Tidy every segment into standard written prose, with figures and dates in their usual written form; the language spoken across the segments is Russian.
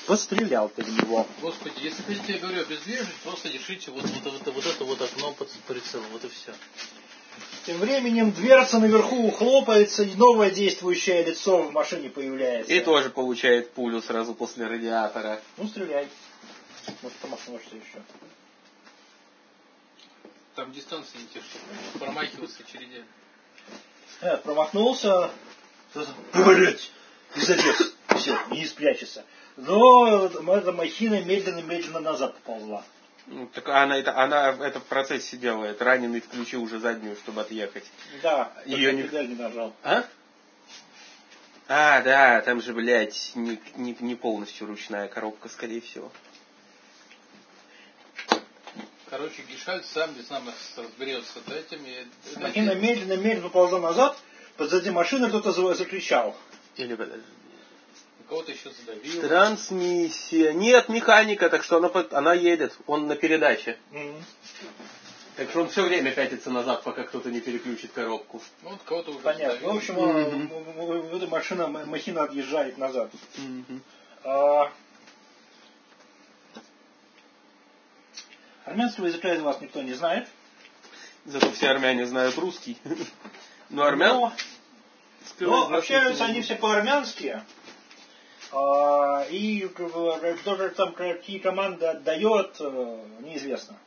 пострелял ты в него. Господи, если хотите, я говорю, обездвижить, просто держите вот это вот окно под прицелом, вот и все. Тем временем дверца наверху хлопается, и новое действующее лицо в машине появляется. И тоже получает пулю сразу после радиатора. Ну, стреляй. Может, промахнешься еще. Там дистанции не те, чтобы промахиваться очередями. Промахнулся. Блять! И залез. Все, и не спрячется. Но эта махина медленно назад поползла. Ну, так она это в процессе делает. Раненый включил уже заднюю, чтобы отъехать. Да, ее не... педаль не нажал. Да, там же, блядь, не полностью ручная коробка, скорее всего. Короче, Гешальт сам без нас разберется с этими. Махина медленно ползла назад, позади машины кто-то закричал. Или подожди. Кого-то еще задавил. Трансмиссия. Нет, механика, так что она едет. Он на передаче. Так что он все время пятится назад, пока кто-то не переключит коробку. Ну, вот кого-то уже понятно. задавил. В общем, эта махина отъезжает назад. Армянского языка из вас никто не знает. Зато все армяне знают русский. Но армян... Но общаются они все по-армянски. И тоже там какие команды отдает, неизвестно.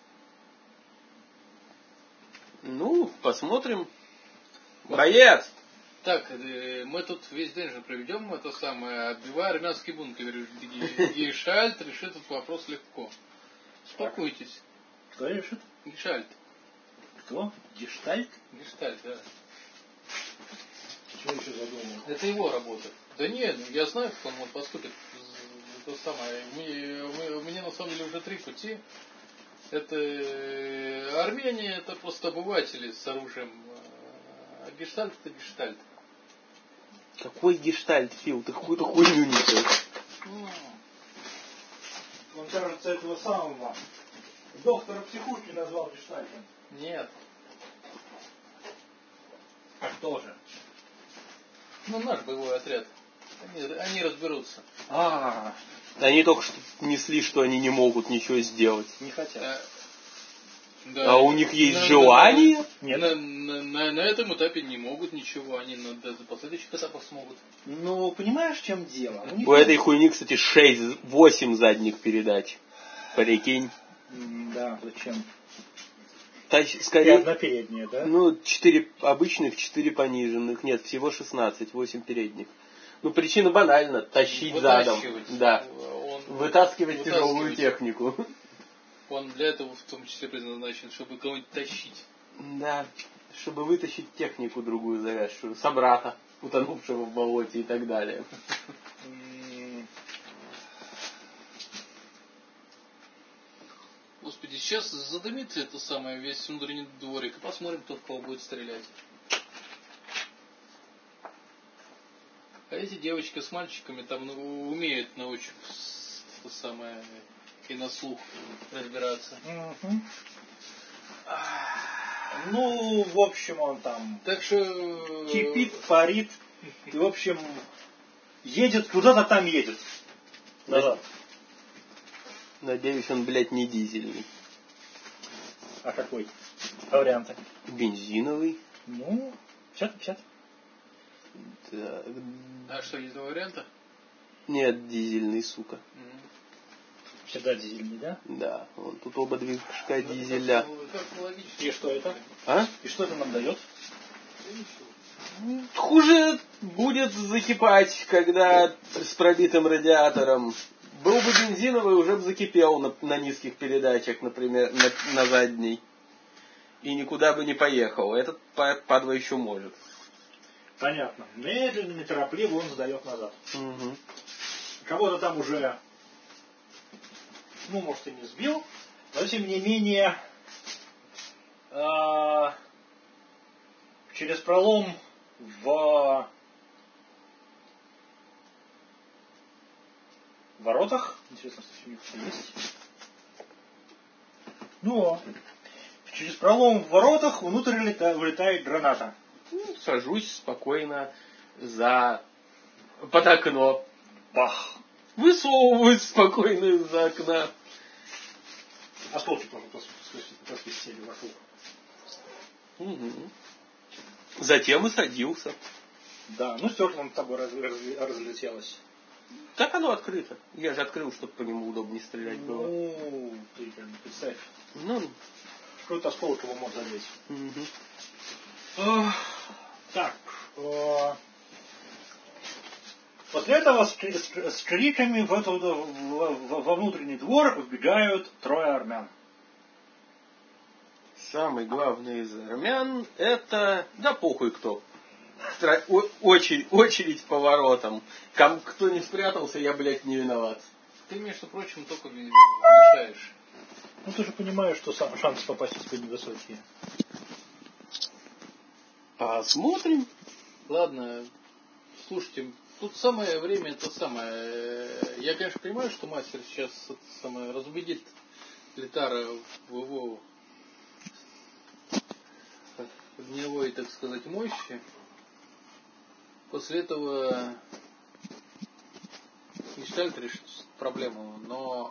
Ну, посмотрим. Боец! Так, мы тут весь день же проведем это самое, отбивая армянский бункер. Гешальт решит этот вопрос легко. Успокойтесь. Кто решит? Гешальт. Кто? Гештальт? Гештальт, да. Что еще задумал? Это его работа. Да нет, я знаю, как он поступит. Это самое. Мне на самом деле уже 3 пути. Это Армения, это просто обыватели с оружием. А Гештальт это Гештальт. Какой Гештальт, Фил? Ты какую-то хуйню несешь. Он, кажется, этого самого доктора психушки назвал Гештальтом. Нет. А кто же? Ну, наш боевой отряд. Они разберутся. Они только что несли, что они не могут ничего сделать. Не хотят. Да, а у них есть желание? Нет. На этом этапе не могут ничего. Они на последующих этапах смогут. Ну, понимаешь, в чем дело? У этой хуйни, кстати, 6-8 задних передач. Прикинь. Да, зачем? Скорее, и одна передняя, да? Ну, 4 обычных, 4 пониженных. Нет, всего 16, 8 передних. Ну, причина банальна. Тащить задом. Да. Вытаскивать тяжелую технику. Он для этого в том числе предназначен, чтобы кого-нибудь тащить. Да. Чтобы вытащить технику другую завязшую. Собрата, утонувшего в болоте и так далее. Господи, сейчас задымит это самое весь внутренний дворик и посмотрим, кто в кого будет стрелять. А эти девочки с мальчиками там умеют на ощупь это самое и на слух разбираться. Ну, в общем, он там так что кипит, парит. И, в общем, едет куда-то там едет. Назад. Надеюсь, он, блядь, не дизельный. А какой? Варианты? Бензиновый. Ну, 50-50. Да. А что, есть 2 варианта? Нет, дизельный, сука. Всегда дизельный, да? Да, вон тут оба движка дизеля. И что это? И что это нам дает? Хуже будет закипать, когда с пробитым радиатором. Был бы бензиновый, уже бы закипел на низких передачах, например, на задней. И никуда бы не поехал. Этот падла еще может. Понятно. Медленно, неторопливо он сдает назад. Угу. Кого-то там уже, ну, может, и не сбил, но, тем не менее, через пролом в воротах, интересно, что у них есть. Ну, через пролом в воротах внутрь вылетает граната. Сажусь спокойно под окно. Бах! высовывают спокойно из-за окна. Осколки просвистели вокруг. Угу. Затем и садился. Да, ну стекло над тобой разлетелось. Так оно открыто. Я же открыл, чтобы по нему удобнее стрелять было. Ну, ты представь. Ну, Какой-то осколок его мог задеть. угу. Так. После этого с криками во внутренний двор вбегают трое армян. Самый главный из армян это... Да похуй кто. Очередь по воротам. Кто не спрятался, я, блядь, не виноват. Ты, между прочим, только мешаешь. Ну ты же понимаешь, что шансы попасть тебе невысокие. Посмотрим. Ладно, слушайте, тут самое время, это самое. Я, конечно, понимаю, что мастер сейчас разубедит Литара в его огневой, так сказать, мощи. После этого Гештальт решит проблему, но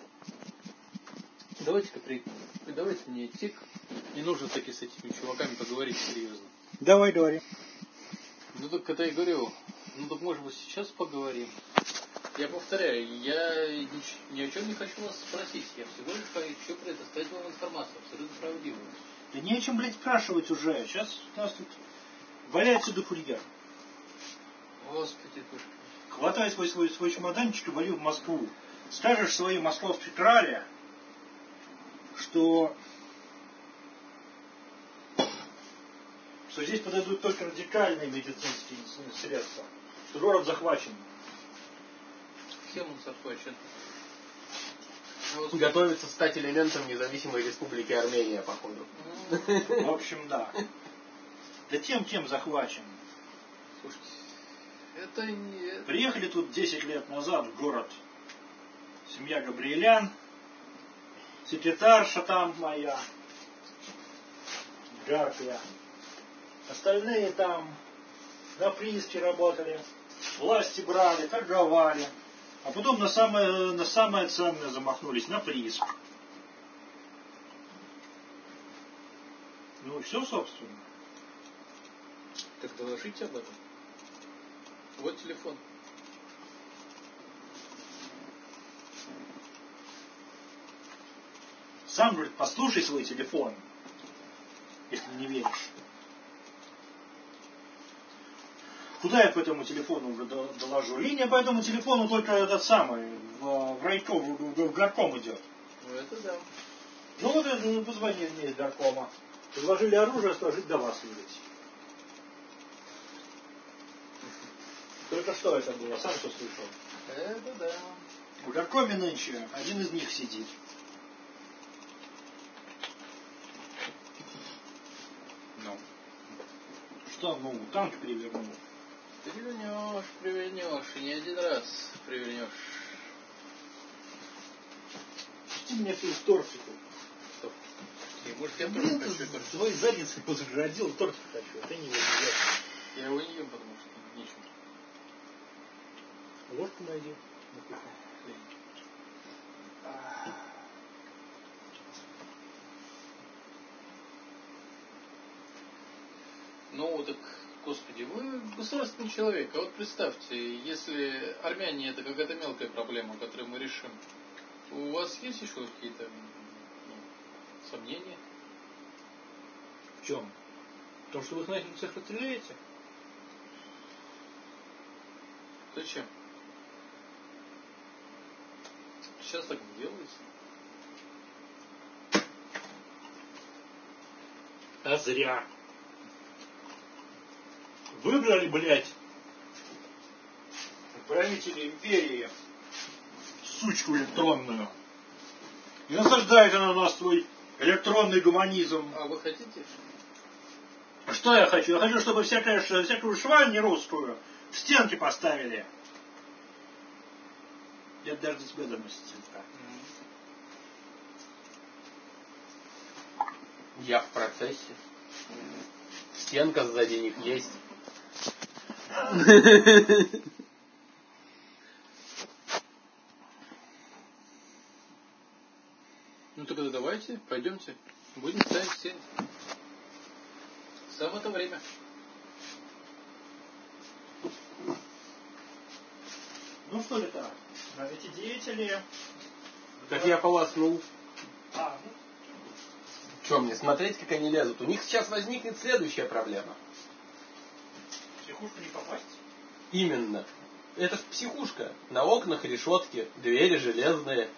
давайте мне идти. Не нужно таки с этими чуваками поговорить серьезно. Давай, говори. Ну так это я говорю, ну так может быть сейчас поговорим. Я повторяю, я ни о чем не хочу вас спросить. Я всего лишь хочу предоставить вам информацию, абсолютно правдивую. Да не о чем, блядь, спрашивать уже. Сейчас у нас тут валяет сюда фурьер. Господи, боже. Хватай свой чемоданчик и вали в Москву. Скажешь своей московской крале, что здесь подойдут только радикальные медицинские средства. Что город захвачен. Кем он захвачен? Готовится стать элементом независимой республики Армения, походу. В общем, да. Да тем захвачен. Слушайте, это не... Приехали тут 10 лет назад в город семья Габриэлян, секретарша там моя, Гарпия. Остальные там на прииске работали, власти брали, торговали. А потом на самое ценное замахнулись, на прииск. Ну и все, собственно. Так доложите об этом. Вот телефон. Сам говорит, послушай свой телефон, если не веришь. Куда я по этому телефону уже доложу? Линия по этому телефону только этот самый, в райком, в горком идет. Ну это да. Ну вот это позвонили мне из горкома. Предложили оружие сложить до вас видеть. Только что это было, сам что слышал. Это да. В горкоме нынче один из них сидит. Ну. Что, ну, танк перевернул. Перевернешь, и не один раз перевернешь. Пусти меня всю в тортику. Стоп. Может, я тоже хочу торт. Твой задницей позаградил, тортик хочу, а ты не его не ешь. Я его не ем, потому что нечем. Ложку найди на кухне. Ну, так, господи, вы государственный человек. А вот представьте, если армяне это какая-то мелкая проблема, которую мы решим, у вас есть еще какие-то сомнения? В чем? В том, что вы их нахер всех расстреляете? Зачем? Сейчас так не делается. А зря. Выбрали, блядь, правители империи сучку электронную. И насаждает она на нас свой электронный гуманизм. А вы хотите? А что я хочу? Я хочу, чтобы всякую шваль нерусскую в стенки поставили. Я даже до тебя доносится. Я в процессе. Стенка сзади них есть. Ну тогда давайте, пойдемте. Будем ставить стены. Самое-то время. Ну что ли так? Эти деятели... Так я полоснул. Ну, Что мне, смотреть, как они лезут? У них сейчас возникнет следующая проблема. в психушку не попасть? Именно. Это ж психушка. На окнах решетки, двери железные.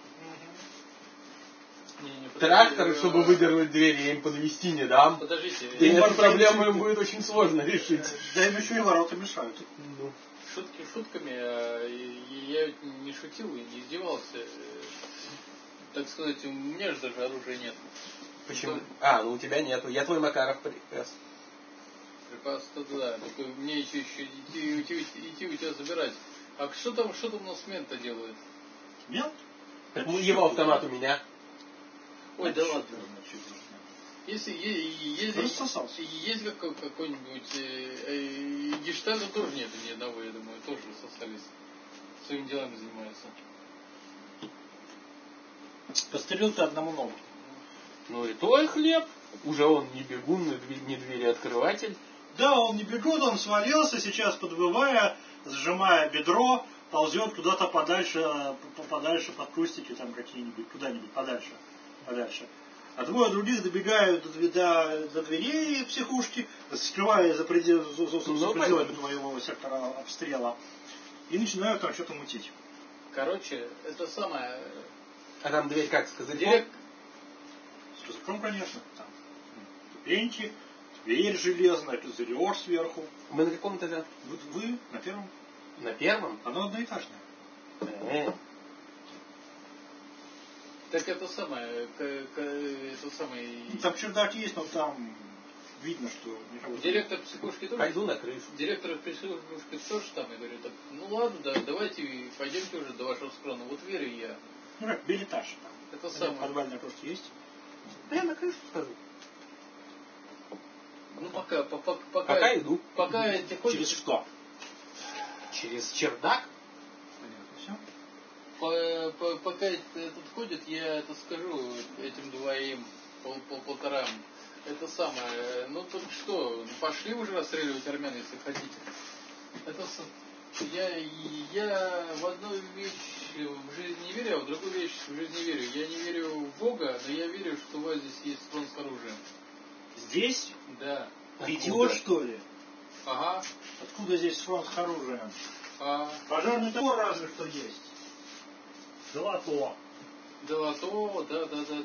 Тракторы, чтобы выдернуть двери, я им подвести не дам. Подождите. И эту проблему им будет очень сложно решить. Да им еще и ворота мешают. Ну. Шутки шутками, я ведь не шутил и не издевался. Так сказать, у меня же даже оружия нет. Почему? Ну у тебя нету. Я твой Макаров приказ. Приказ, да. Только мне еще идти у тебя забирать. А что там у нас мент-то делает? Мент? Так его автомат у меня. Ой, да ладно. Если Рассосался. есть какой-нибудь гештальта тоже нет ни одного, я думаю, тоже рассосались. Своими делами занимаются. Пострелил ты одному ногу. Ну и твой хлеб. Уже он не бегун, не двери-открыватель. Да, он не бегун, он свалился, сейчас подвывая, сжимая бедро, ползет куда-то подальше под кустики там какие-нибудь, куда-нибудь подальше. А двое других добегают до дверей психушки, скрывая за пределами твоего сектора обстрела, и начинают там что-то мутить. Короче, это самое... А там дверь как, с козырьком? С козырьком, конечно. Там ступеньки, дверь железная, козырек сверху. Мы на каком этаже? Вы на первом. На первом? Оно одноэтажное. Так это самое... Там чердак есть, но там видно, что... Директор психушки тоже? Пойду на крышу. Директор психушки тоже там, я говорю, так, ну ладно, да, давайте пойдемте уже до вашего склона. Вот верю я. Ну как, билетаж там. Это самое. Подвальная просто есть. Я на крышу скажу. Ну пока иду. Пока эти ходят... Через что? Через чердак? Понятно, все. Пока этот ходит, я это скажу этим двоим, полторам. Это самое, ну так что, пошли уже расстреливать армян, если хотите. Это я в одну вещь в жизни не верю, а в другую вещь в жизни не верю. Я не верю в Бога, но я верю, что у вас здесь есть фронт с оружием. Здесь? Да. Ты идиот, что ли? Ага. Откуда здесь фронт с оружием? Пожарный топор разве что есть. Долото. Долото, да.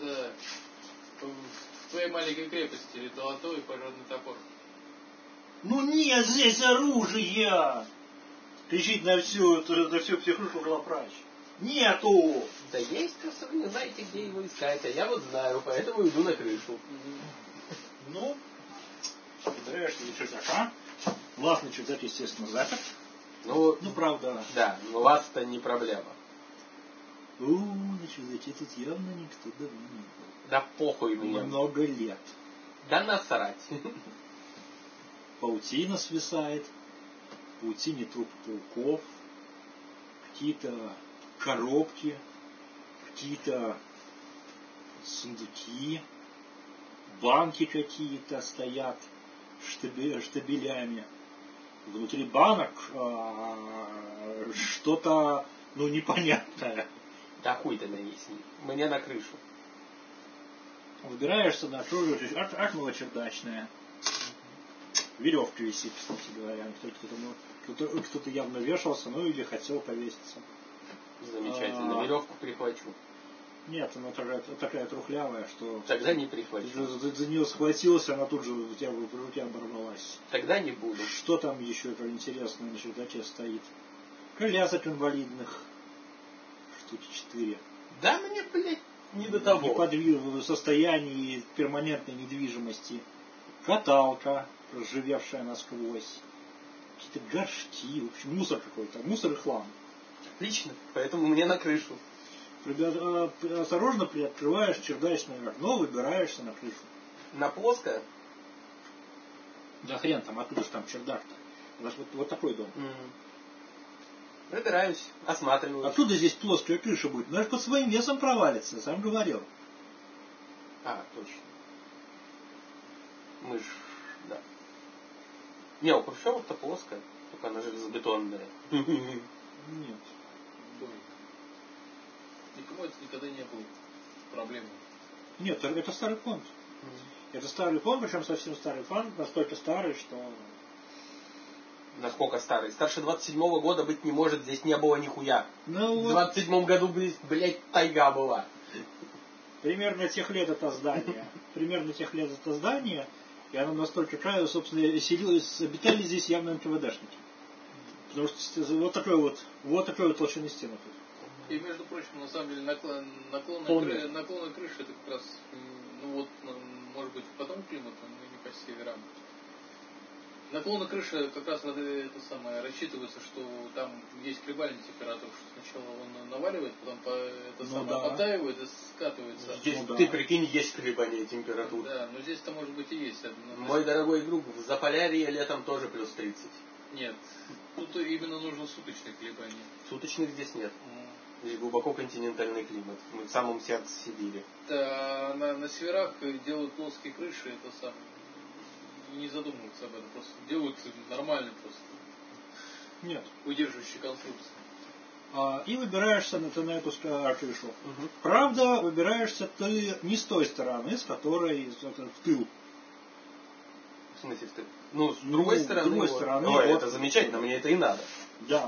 В твоей маленькой крепости или долото и пожарный топор. Ну нет здесь оружия! Кричит на всю психушку главврач. Нету! Да есть, просто вы не знаете, где его искать. А я вот знаю, поэтому иду на крышу. Ну, собираешься до чердака. Главный чердак, естественно, заперт. Ну, правда. Да, но вас-то не проблема. На чердаке тут явно никто давно не был. Да похуй мне. Много лет. Да насрать. Паутина свисает. В паутине трупы пауков. Какие-то коробки. Какие-то сундуки. Банки какие-то стоят штабелями. Внутри банок что-то, непонятное. Да хуй ты нанеси. Мне на крышу. Выбираешься на крышу, окно чердачное. Веревка висит, кстати говоря. Кто-то явно вешался, или хотел повеситься. Замечательно. Веревку прихвачу. Нет, она такая трухлявая, что... Тогда не прихвачу. За нее схватился, она тут же у тебя в руке оборвалась. Тогда не буду. Что там еще это интересное на чердаке стоит? Колясок инвалидных. Штуки 4. Да мне, блядь, не до того. В состоянии перманентной недвижимости. Каталка, проживевшая насквозь. Какие-то горшки. В общем, мусор какой-то. Мусор и хлам. Отлично. Поэтому мне на крышу. Осторожно приоткрываешь чердачное окно, выбираешься на крышу. На плоское? Да хрен там, откуда же там чердак-то? У нас вот такой дом. Выбираюсь, осматриваю. Откуда здесь плоская крыша будет? Она же под своим весом провалится, сам говорил. Точно. Мы ж, да. Не, у Хрущева-то плоская, только она железобетонная. Нет. Будет. Никому это никогда не было проблемой. Нет, это старый фонд. Это старый фонд, причем совсем старый фонд, настолько старый, что... Насколько старый? Старше 27-го года быть не может, здесь не было нихуя. Ну, В 27-м году, блядь, тайга была. Примерно тех лет это здание. И оно настолько краю, собственно, обитали здесь явно НКВДшники. Потому что вот такой вот толщины стены тут. И, между прочим, на самом деле, наклоны крыши, это как раз, может быть, потом климатом, но не по северам. Наклоны крыши как раз рассчитывается, что там есть колебания температуры, что сначала он наваливает, потом подтаивает и скатывается. Здесь, ты прикинь, есть колебания температуры. Да, но здесь-то может быть и есть. Мой дорогой друг, в Заполярье летом тоже плюс 30. Нет, тут именно нужно суточные колебания. Суточных здесь нет. Здесь глубоко континентальный климат. Мы в самом сердце Сибири. Да, на северах делают плоские крыши, это самое. Не задумываются об этом, просто делают нормально просто. Нет. Удерживающие конструкции. И выбираешься на эту крышу. Правда, выбираешься ты не с той стороны, с которой в тыл. В смысле в тыл? Ну, с другой стороны. С другой стороны. Ой, это замечательно, мне это и надо. Да.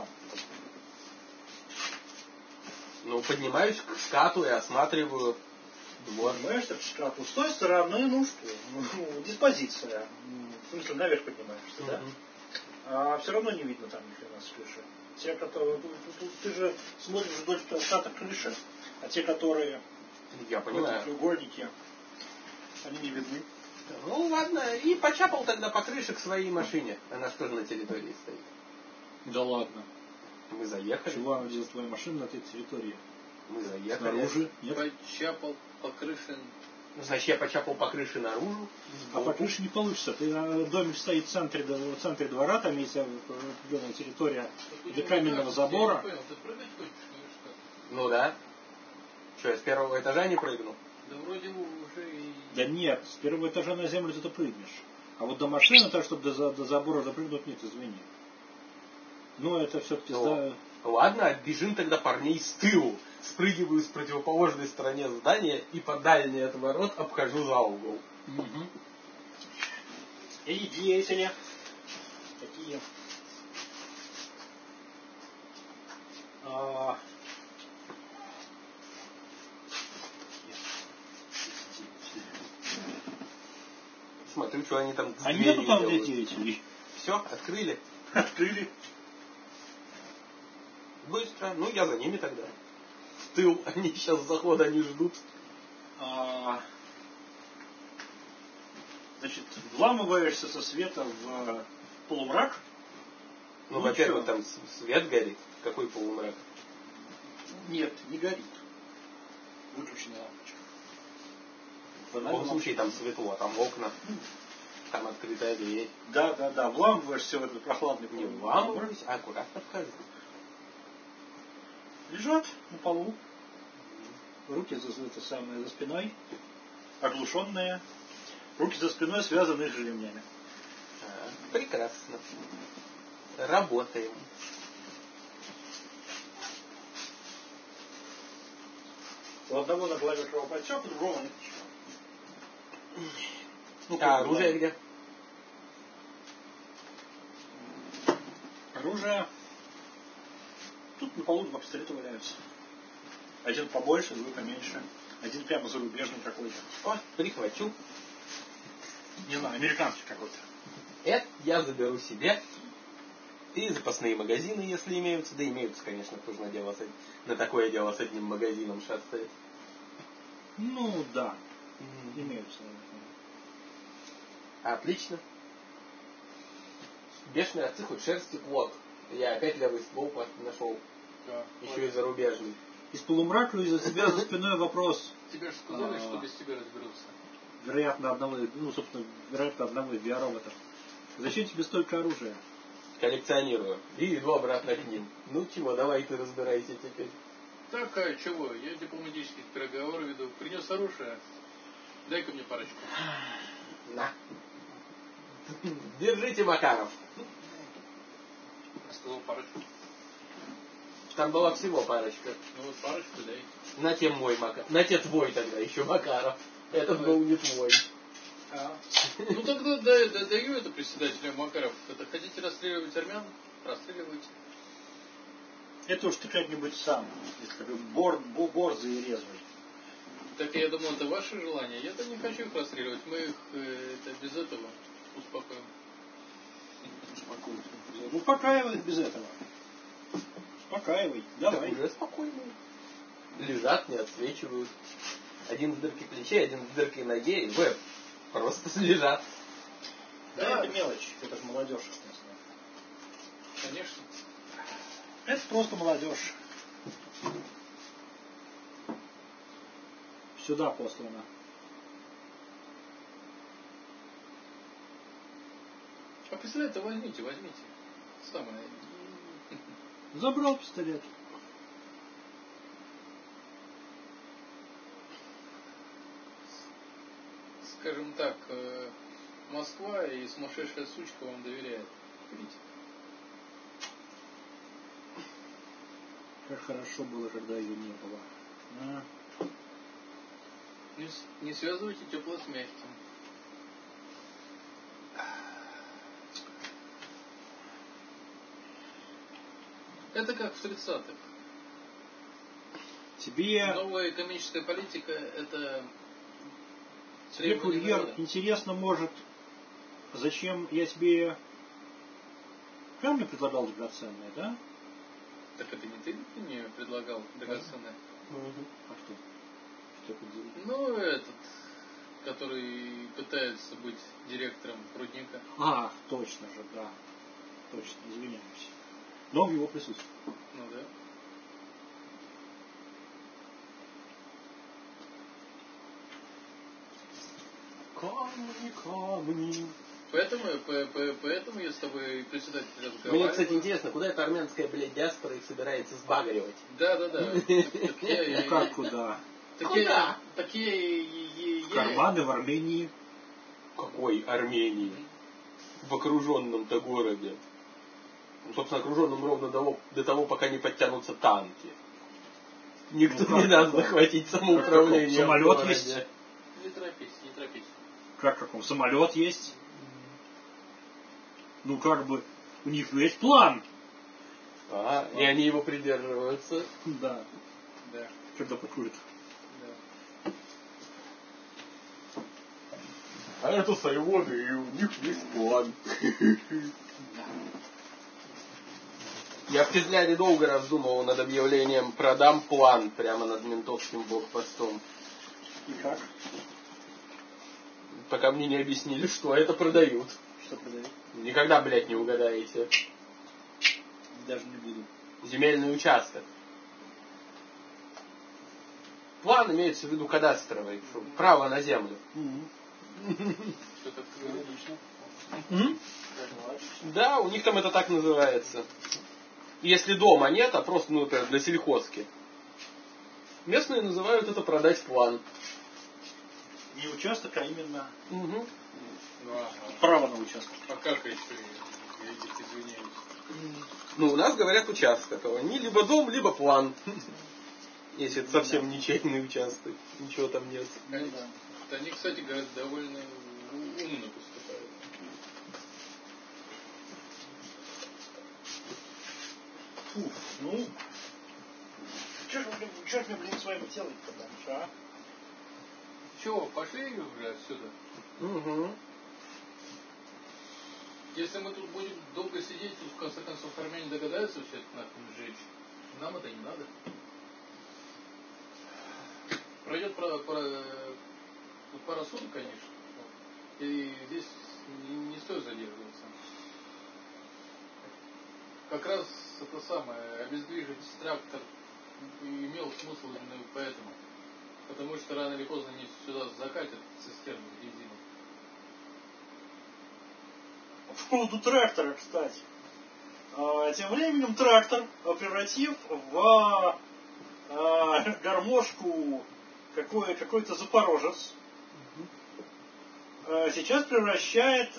Ну, поднимаюсь к скату и осматриваю двор. Поднимаешься к скату. С той стороны, диспозиция. В смысле, наверх поднимаешься, да? А все равно не видно там ни хрена с крыши. Те, которые... Ты же смотришь вдоль ската крыши, а те, которые... Я понимаю. Треугольники, они не видны. Ну ладно, и почапал тогда по крыше к своей машине. Она что же на территории стоит? Да ладно. Мы заехали. Чего она делает твоя машина на этой территории? Мы заехали. Снаружи? Нет? Почапал по крыше. Ну, значит, я почапал по крыше наружу. А по крыше не получится. Домик стоит в центре двора, там есть определенная территория для каменного забора. Я не понял, ты прыгать хочешь? Ну да. Что, я с первого этажа не прыгну? Да вроде уже и... Да нет, с первого этажа на землю ты прыгнешь. А вот до машины, так, чтобы до забора допрыгнуть, нет, извини. Ну, это все-таки... Ладно, бежим тогда парней с тылу. Спрыгиваю с противоположной стороны здания и по дальней от ворот обхожу за угол. И деятели. Такие. Смотрю, что они там... А нету там для деятелей? Все, открыли. Открыли. Быстро. Ну, я за ними тогда. В тыл. Они сейчас захода не ждут. Значит, вламываешься со света в полумрак. Ну, во-первых, там свет горит. Какой полумрак? Нет, не горит. Выключенная лампочка. В любом случае там светло, там окна. Там открытая дверь. Да. Вламываешься в этот прохладный Не полумрак. вламываюсь, а аккуратно вхожу. Лежат на полу. Руки за спиной. Оглушенные. Руки за спиной связаны их ремнями. Прекрасно. Работаем. У одного на голове кровоподтек, у другого нет ничего. Оружие где? Оружие. Тут на полу два пистолета валяются. Один побольше, другой поменьше. Один прямо зарубежный какой-то. О, прихвачу. Не знаю, американский какой-то. Это я заберу себе. И запасные магазины, если имеются. Да имеются, конечно, тоже на такое дело с одним магазином шастает. Ну, да. Имеются. Отлично. Бешеные овцы, хоть шерсти плод. Я опять левый ствол нашел. Да, еще и зарубежный. Из полумрака из-за тебя за спиной вопрос. Тебе же сказали, что без тебя разберутся. Вероятно, одного из биороботов. Зачем тебе столько оружия? Коллекционирую. И иду обратно к ним. Ну чего, давай ты разбирайся теперь. Так, а чего? Я дипломатические переговоры веду. Принес оружие. Дай-ка мне парочку. На. Держите, Макаров. Я сказал парочку. Там была всего парочка. Ну вот парочку дай. На те мой Макаров. На те твой тогда еще Макаров. Этот был не твой. Ну тогда даю это председателю Макаров. Это хотите расстреливать армян? Расстреливайте. Это уж ты как-нибудь сам, если такой борзый и резвый. Так я думал, это ваше желание. Я-то не хочу их расстреливать. Мы их это, без этого успокоим. Успокаивай их без этого. Успокаивай. Давай. Так уже спокойно. Лежат, не отсвечивают. Один в дырке плечей, один в дырке ноге, и вы просто лежат. Да, это мелочь. Это же молодежь, естественно. Конечно. Это просто молодежь. Сюда послано. А пистолет-то возьмите. Самое. Забрал пистолет. Скажем так, Москва и сумасшедшая сучка вам доверяет. Берите. Как хорошо было, когда ее не было. А? Не связывайте теплое с мягким. Это как в 30-х. Тебе Новая экономическая политика – это... Тебе, курьер, интересно, может, зачем я тебе камни предлагал драгоценные, да? Так это не ты мне предлагал драгоценное? А кто? Что это делает? Ну, этот, который пытается быть директором рудника. А, точно же, да. Точно, извиняюсь. Но в его присутствии. Ну да. Камни. Поэтому я с тобой, председатель, разговариваю. Мне, кстати, интересно, куда эта армянская, блядь, диаспора их собирается сбагривать? Да. Ну как куда? Куда? В карманы в Армении. Какой Армении? В окруженном-то городе. Ну, собственно, окруженном ровно до того, пока не подтянутся танки. Никто не даст захватить самоуправление. Самолет есть. Не торопись. Как каком? Самолет есть. Ну как бы у них есть план. И они его придерживаются. Да. Да. Когда покурят. Да. А это Сайвоны, и у них есть план. Я в Кизляре долго раздумывал над объявлением «Продам план» прямо над ментовским блокпостом. И как? Пока мне не объяснили, что это продают. Что продают? Никогда, блядь, не угадаете. Даже не буду. Земельный участок. План имеется в виду кадастровый. Право на землю. Что такое Логично. Да, у них там это так называется. Если дома нет, а просто, например, для сельхозки. Местные называют это продать план. Не участок, а именно Угу. право на участок. А как еще? Я извиняюсь. Ну, у нас говорят участок. Они либо дом, либо план. Если это совсем ничейный участок. Ничего там нет. Ну, да. Они, кстати, говорят, довольно умно поступают. Фух, ну, что ж мне, блин, с вами делать-то дальше, а? Чего, пошли уже отсюда? Угу. Если мы тут будем долго сидеть, то в конце концов армяне догадаются все это нахрен сжечь. Нам это не надо. Пройдет пара суток, конечно. И здесь не стоит задерживаться. Как раз это самое, обездвижить трактор имел смысл именно поэтому. Потому что рано или поздно они сюда закатят цистерну с бензином. По поводу трактора, кстати. Тем временем трактор, превратив в гармошку какой-то запорожец, сейчас превращает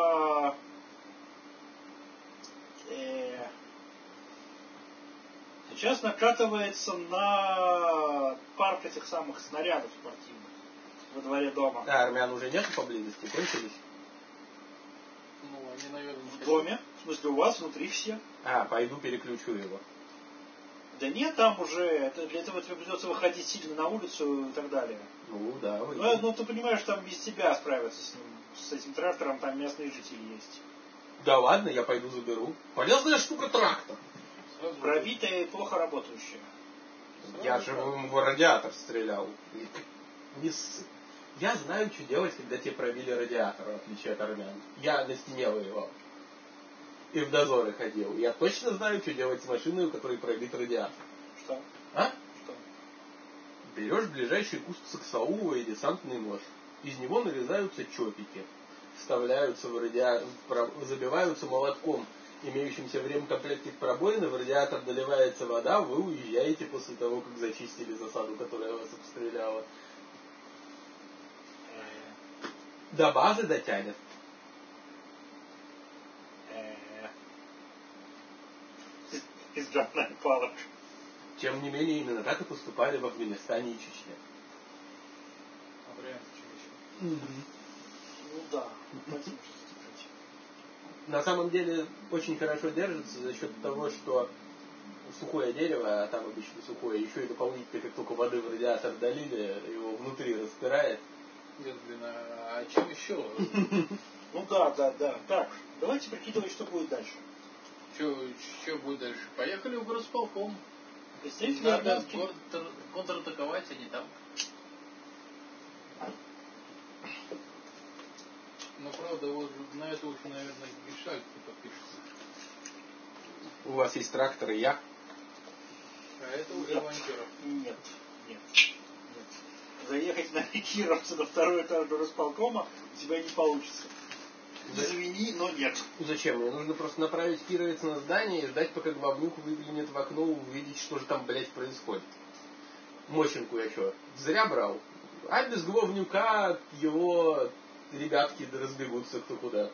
сейчас накатывается на парк этих самых снарядов спортивных во дворе дома. А армян уже нету поблизости, кончились? Ну, они, наверное, В доме? В смысле, у вас внутри все? Пойду переключу его. Да нет, там уже, для этого тебе придется выходить сильно на улицу и так далее. Ну, да, выйду. Ну, ты понимаешь, там без тебя справиться с этим трактором, там местные жители есть. Да ладно, я пойду заберу. Полезная штука трактор. сразу Пробитая и плохо работающая. Я же в радиатор стрелял. Я знаю, что делать, когда тебе пробили радиатор, в отличие от армян. Я на стене воевал. И в дозоры ходил. Я точно знаю, что делать с машиной, у которой пробит радиатор. Что? А? Что? Берешь ближайший куст саксаула и десантный нож. Из него нарезаются чопики. Вставляются в радиатор, забиваются молотком, имеющимся в ремкомплекте в пробоины, в радиатор доливается вода, вы уезжаете после того, как зачистили засаду, которая вас обстреляла. До базы дотянет. Из джатных палок. Тем не менее, именно так и поступали в Афганистане и Чечне. А варианты чего еще? Ну да. На самом деле, очень хорошо держится за счет того, что сухое дерево, а там обычно сухое, еще и дополнительно, как только воды в радиатор долили, его внутри распирает. Нет, блин, а чем еще? Ну да. Так, давайте прикидывать, что будет дальше. Что будет дальше? Поехали в горосполком. Представители Надо армянских... город контратаковать, а не там. Но правда, вот на это уже, наверное, Гешальт не подпишется. У вас есть трактор и я. А это уже авантюра. Нет. Заехать на Кировца на второй этаж до располкома у тебя не получится. Извини, но нет. Зачем? Мне нужно просто направить Кировец на здание и ждать, пока Главнюк выглянет в окно, увидеть, что же там, блядь, происходит. Мощенку я что, зря брал? А без Главнюка его ребятки разбегутся кто куда.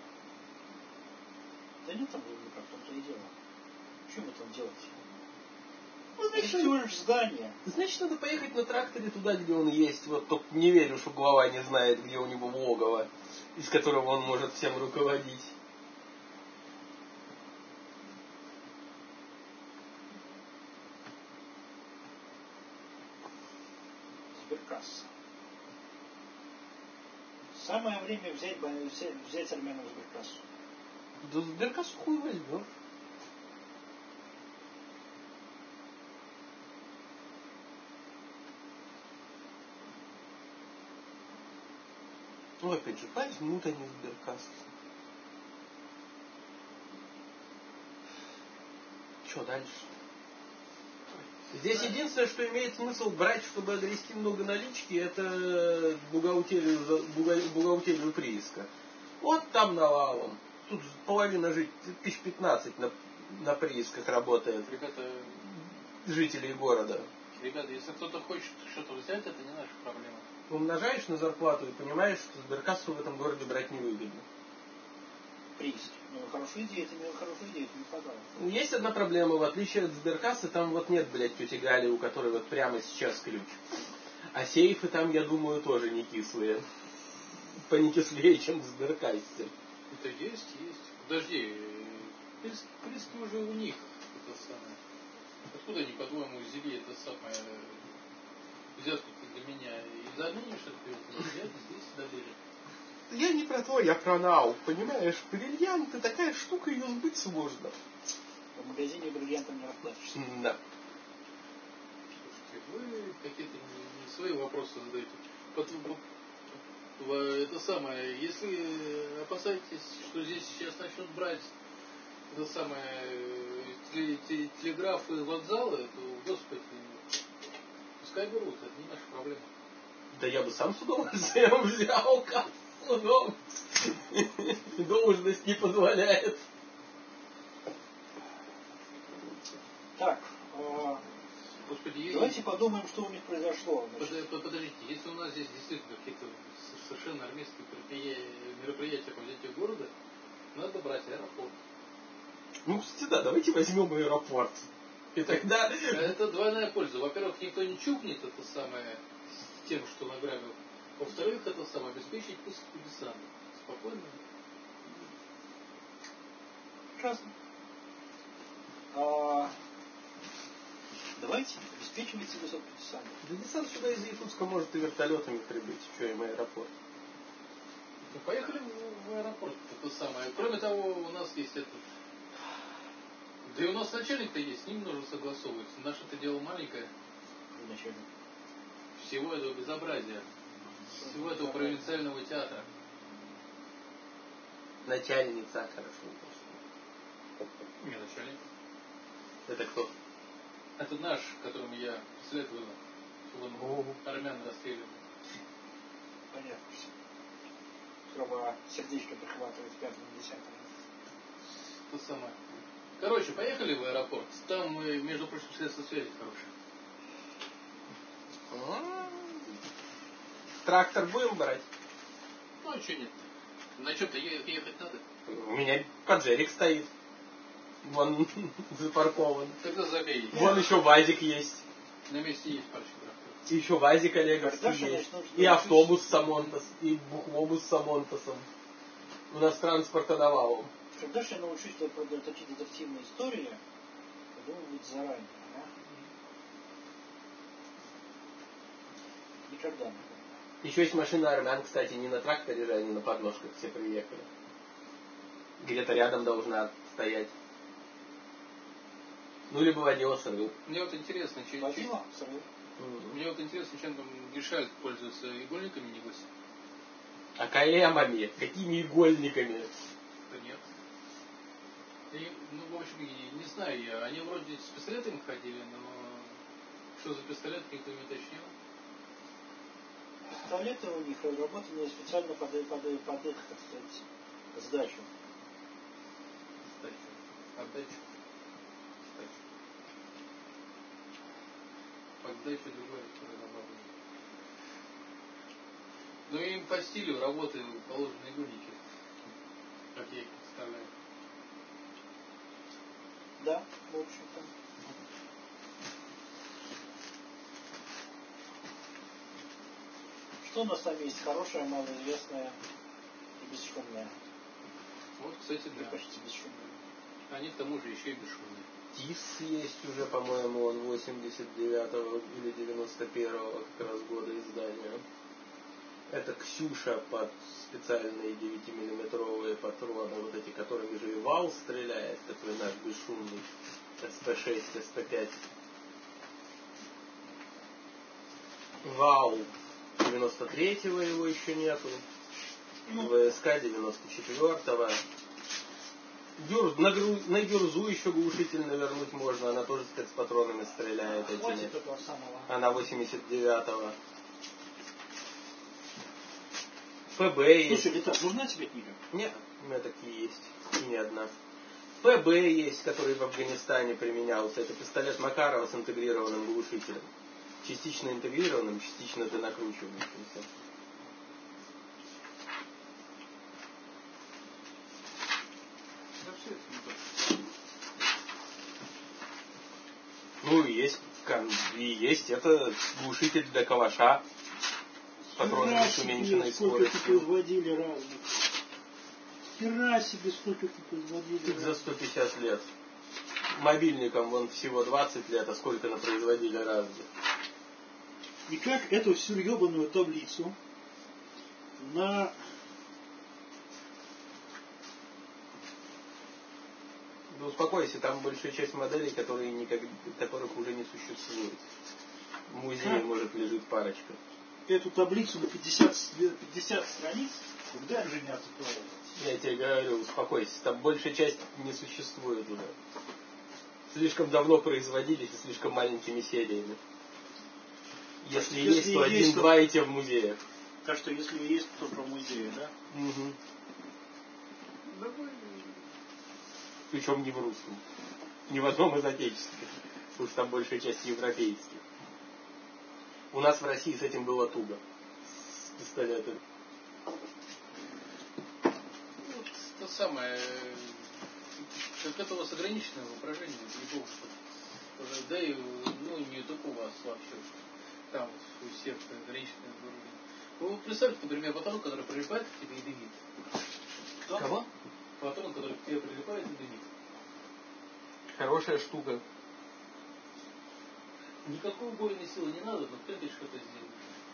Да нет там Главнюка, в том-то и дело. Что вы там делаете? Ну, значит, всего лишь здание. Значит, надо поехать на тракторе туда, где он есть. Вот только не верю, что глава не знает, где у него логово, из которого он может всем руководить. Сберкасса. Самое время взять армянам сберкассу. Да сберкассу хуй возьмешь. Ну, опять же, возьмут они сберкассу. Что дальше? Здесь единственное, что имеет смысл брать, чтобы огрести много налички, это бухгалтерию прииска. Вот там навалом. Тут половина жить, 15 на приисках работает. Ребята, Жителей города. если кто-то хочет что-то взять, это не наша проблема. Умножаешь на зарплату и понимаешь, что сберкассу в этом городе брать невыгодно. Прииск. Ну, хорошая идея, это не пожалуйста. Есть одна проблема, в отличие от сберкассы, там вот нет, блядь, тети Гали, у которой вот прямо сейчас ключ. А сейфы там, я думаю, тоже не кислые. Понекислее, чем в сберкассе. Это есть. Подожди, прииски уже у них. Это самое. Откуда они, по-твоему, взяли это самое взятку для меня? Из Армении что-то привезли? Нет, здесь добыли. Я не про то, я про наук, понимаешь? Бриллианты, такая штука, ее сбыть сложно. В магазине бриллиантом не расплачешься. Да. Слушайте, вы какие-то не свои вопросы задаете. Это самое, если опасаетесь, что здесь сейчас начнут брать это самое телеграфы и вокзалы, то, господи, пускай берут, это не наша проблема. Да я бы сам с удовольствием взял кассу, но должность не Так, Господи, Давайте подумаем, что у них произошло. Подождите, если у нас здесь действительно какие-то совершенно армейские мероприятия по взятию города, надо брать аэропорт. Ну, кстати, да, давайте возьмем аэропорт. И тогда... Это двойная польза. Во-первых, никто не чухнет это самое с тем, что награбил. Во-вторых, это самое обеспечить пуск десанта. Спокойно. Прекрасно. Давайте обеспечивать себе собственный десант. Да десант сюда из Якутска может и вертолетами прибыть, что им аэропорт. Ну, поехали в аэропорт. Это самое. Кроме того, у нас есть этот... Да и у нас начальник-то есть, с ним нужно согласовывать. Наше-то дело маленькое. Начальник. Всего этого безобразия. Всего этого провинциального театра. Начальница, хорошо. Не начальник. Это кто? Это наш, которому я следовал, чтобы он армян расстреливал. Понятно. Чтобы сердечко прихватывать 5-10. То самое. Короче, поехали в аэропорт. Там, между прочим, средства связи хорошие. Трактор будем брать? Ну, а что нет? На чем-то ехать надо. У меня поджерик стоит. Вон запаркован. Тогда забей. Вон еще ВАЗик есть. На месте есть парочка тракторов. И еще ВАЗик Олеговский есть. И автобус с Амонтос. И бухлобус с Амонтосом. У нас транспорта навалом. Когда же я научусь такие детективные истории, подумывать заранее. Никогда не было. Еще есть машина армян, кстати, не на тракторе же, они на подножках все приехали. Где-то рядом должна стоять. Ну, либо водила срыв. Мне вот интересно, Водила срыв. Мне вот интересно, чем там Гешальт пользуется игольниками, небось? А КМами? Какими игольниками? Да нет. И, ну, в общем, не знаю я. Они вроде с пистолетами ходили, но что за пистолет, никто не уточнил. Пистолеты у них разработаны специально под их, так сказать, сдачу. Отдачу. Поддачу другой разработанный. Ну и им по стилю работы положены игольники. Как я их представляю. Да, в общем-то. Что у нас там есть хорошее, малоизвестное и бесшумное? Вот, кстати, И да. почти бесшумное. Они к тому же еще и бесшумные. ТИС есть уже, по-моему, он 89-го или 91-го как раз года издания. Это Ксюша под специальные 9-миллиметровые патроны, вот эти, которыми же и вал стреляет, такой наш бесшумный СП-6, СП-5. Вал 93-го его еще нету. ВСК 94-го. На Гюрзу еще глушитель навернуть можно, она тоже спецпатронами стреляет этими. Хватит этого самого. Она 89-го. ПБ есть. Слушай, Витас, нужна тебе книга? Нет, у меня такие есть. И не одна. ПБ есть, который в Афганистане применялся. Это пистолет Макарова с интегрированным глушителем. Частично интегрированным, частично донакручивающимся. Ну и есть это глушитель для калаша с патронами с уменьшенной скоростью. производили разных. Хера себе, сколько ты производили. Их за 150 лет. Мобильникам вон всего 20 лет, а сколько напроизводили разных. И как эту всю ебаную таблицу на... Ну успокойся, там большая часть моделей, которых уже не существует. В музее, может, лежит парочка. Эту таблицу на 50 страниц, когда же не откроют? Я тебе говорю, успокойся, там большая часть не существует уже. Слишком давно производились и слишком маленькими сериями. Если есть, то один-два и те в музеях. Так что если есть, то про музеи, да? Угу. Причем не в русском. Ни в одном из отечественных. Потому что там большая часть европейских. У нас в России с этим было туго. С пистолетами. Вот то самое, как это у вас ограниченное воображение, любого, да и ну, не только у вас вообще, там у всех ограниченное воображение. Вы представьте, например, патрон, который прилипает к тебе и дымит. Кого? Патрон, который к тебе прилипает и дымит. Хорошая штука. Никакой убойной силы не надо, но кто-то что-то сделает.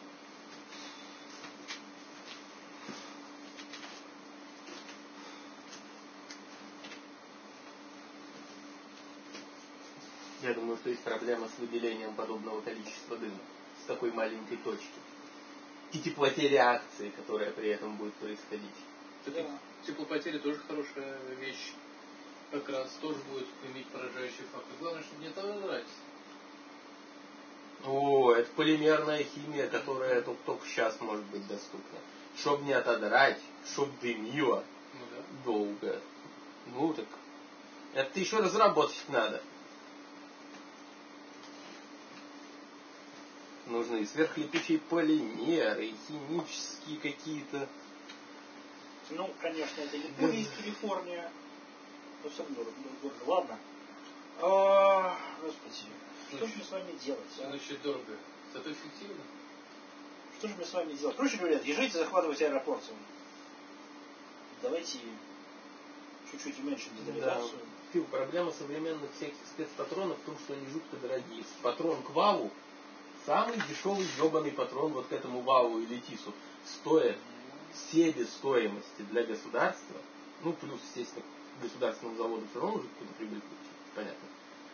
Я думаю, что есть проблема с выделением подобного количества дыма с такой маленькой точки. И теплоте реакции, которая при этом будет происходить. Да. Теплопотери тоже хорошая вещь. Как раз тоже будет иметь поражающий фактор. Главное, чтобы не отодрать. О, это полимерная химия, которая только сейчас может быть доступна. Чтоб не отодрать, чтоб дымило Ну да. долго. Ну так, это еще разработать надо. Нужны сверхлипучие полимеры, химические какие-то. Ну, конечно, это Япония из Калифорния. Ну, все дорого. Ладно. Господи, что же мне с вами делать? Значит, дорого. Зато эффективно. Что же мне с вами делать? Проще говоря, езжайте захватывать аэропорт. Давайте чуть-чуть уменьшим детализацию. Да. Проблема современных всяких спецпатронов в том, что они жутко дорогие. Патрон к ВАУ, самый дешевый ебаный патрон вот к этому ВАУ или ТИСу, стоит себестоимости для государства, ну плюс, естественно, государственному заводу все равно уже какую-то прибыль получить, понятно,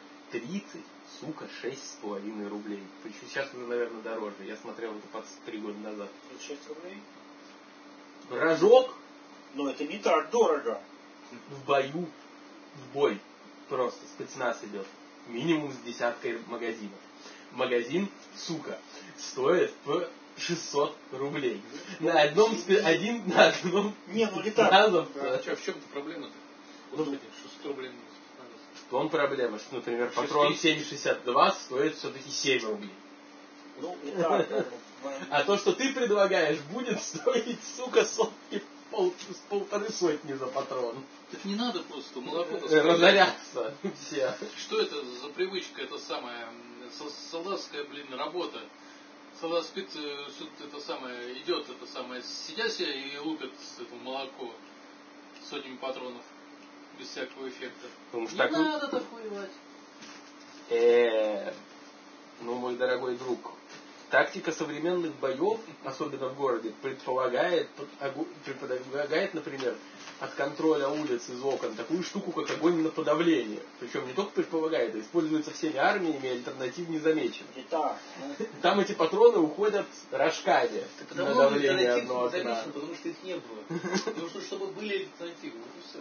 6,5 рублей. Причем сейчас уже, наверное, дороже. Я смотрел это под 3 года назад. 36 рублей? Рожок? Но это не так дорого. В бою, в бой просто спецназ идет. Минимум с десяткой магазинов. Магазин, сука, стоит по 600 рублей. На одном Не, ну не так. А в чем-то проблема-то? Господи, 600 рублей. В том проблема, что, например, патрон 7,62 стоит все-таки 7 рублей. Ну, и так. А то, что ты предлагаешь, будет стоить, сука, сотни, полторы сотни за патрон. Так не надо просто молоко разоряться все. Что это за привычка, это самая солдатская, работа. Солдат спит, это самое, идет, это самое, сидят себе и лупят это молоко сотнями патронов без всякого эффекта. Потому что не надо так воевать. Ну, мой дорогой друг, тактика современных боев, особенно в городе, предполагает, например, от контроля улиц из окон такую штуку, как огонь на подавление. Причем не только предполагает, а используется всеми армиями, альтернатив не замечен. Там эти патроны уходят рожками на давление одно окна. Потому что их не было. Нужно, чтобы были альтернативы. Вот и все.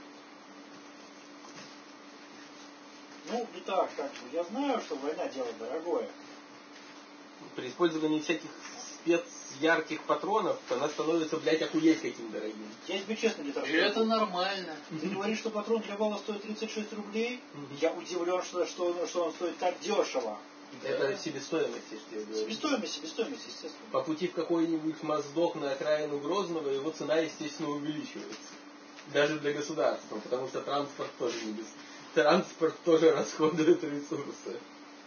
Ну, и так, как бы, я знаю, что война дело дорогое. При использовании всяких спецярких патронов она становится, блядь, охуеть каким дорогим. Я тебе честно не так. И это нормально. Ты говоришь, что патрон для вала стоит 36 рублей? Я удивлен, что он стоит так дешево. Это себестоимость, если я говорю. Себестоимость, естественно. По пути в какой-нибудь Моздок на окраину Грозного его цена, естественно, увеличивается. Даже для государства, потому что транспорт тоже расходует ресурсы.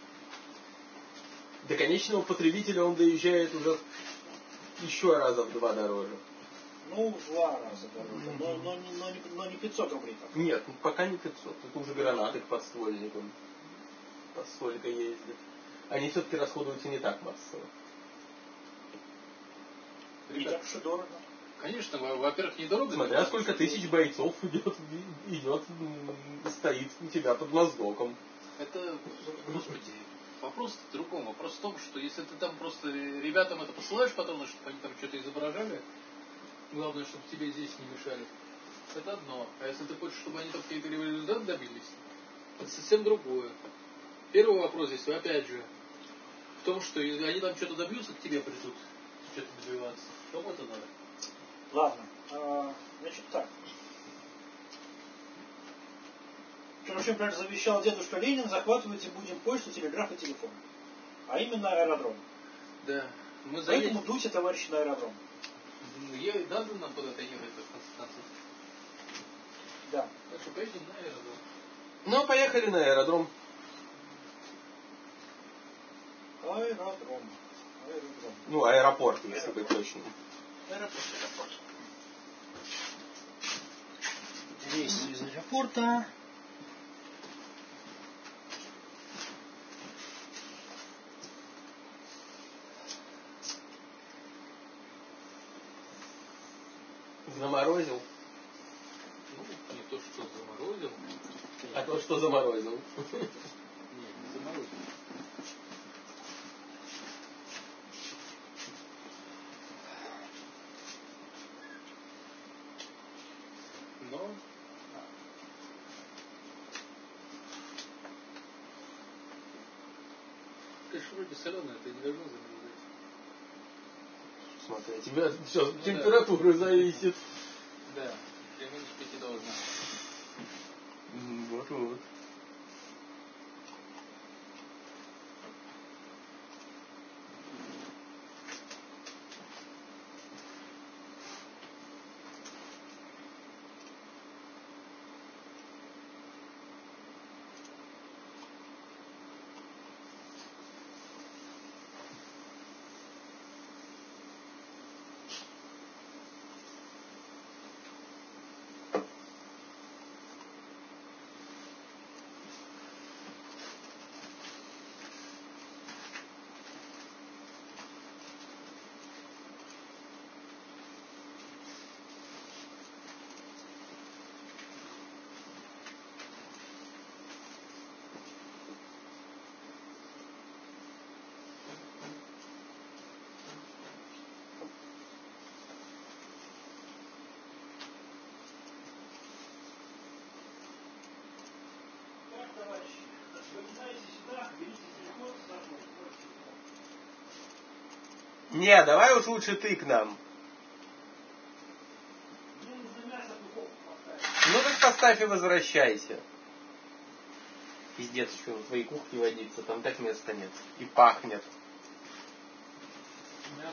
До конечного потребителя он доезжает уже еще раза в 2 дороже. Ну, в 2 раза дороже. Но не 500 рублей. Так. Нет, пока не 500. Это уже гранаты к подствольникам. Подствольника ездят. Они все-таки расходуются не так массово. Не так уж и дорого. Конечно, во-первых, недорого. Смотря сколько тысяч бойцов идет, стоит у тебя под Моздоком. Это, господи, вопрос в другом. Вопрос в том, что если ты там просто ребятам это посылаешь патроны, чтобы они там что-то изображали, главное, чтобы тебе здесь не мешали, это одно. А если ты хочешь, чтобы они там какие-то результаты добились, это совсем другое. Первый вопрос здесь, опять же, в том, что они там что-то добьются, к тебе придут что-то добиваться. Кому это надо? Ладно, значит так. Короче, как завещал дедушка Ленин, захватывайте будем почту, телеграф и телефон. А именно аэродром. Да. Мы Поэтому дуйте, товарищи, на аэродром. Надо нам куда-то ехать в конце концов. Да. Так что поедем на аэродром. Ну, поехали на аэродром. Аэродром. Ну, аэропорт, если быть точным. Аэропорт. Рейс из аэропорта. Заморозил. Ну, не то, что заморозил. А то, что заморозил. Нет, не заморозил. Но конечно, вроде соленое, это не должно замерзать. Смотри, у тебя сейчас температура зависит. Да, для минус 5 должна. Вот. Не, давай уж лучше ты к нам. Ну так поставь и возвращайся. Пиздец, еще на твоей кухне водиться, там так места нет. И пахнет. Мясо.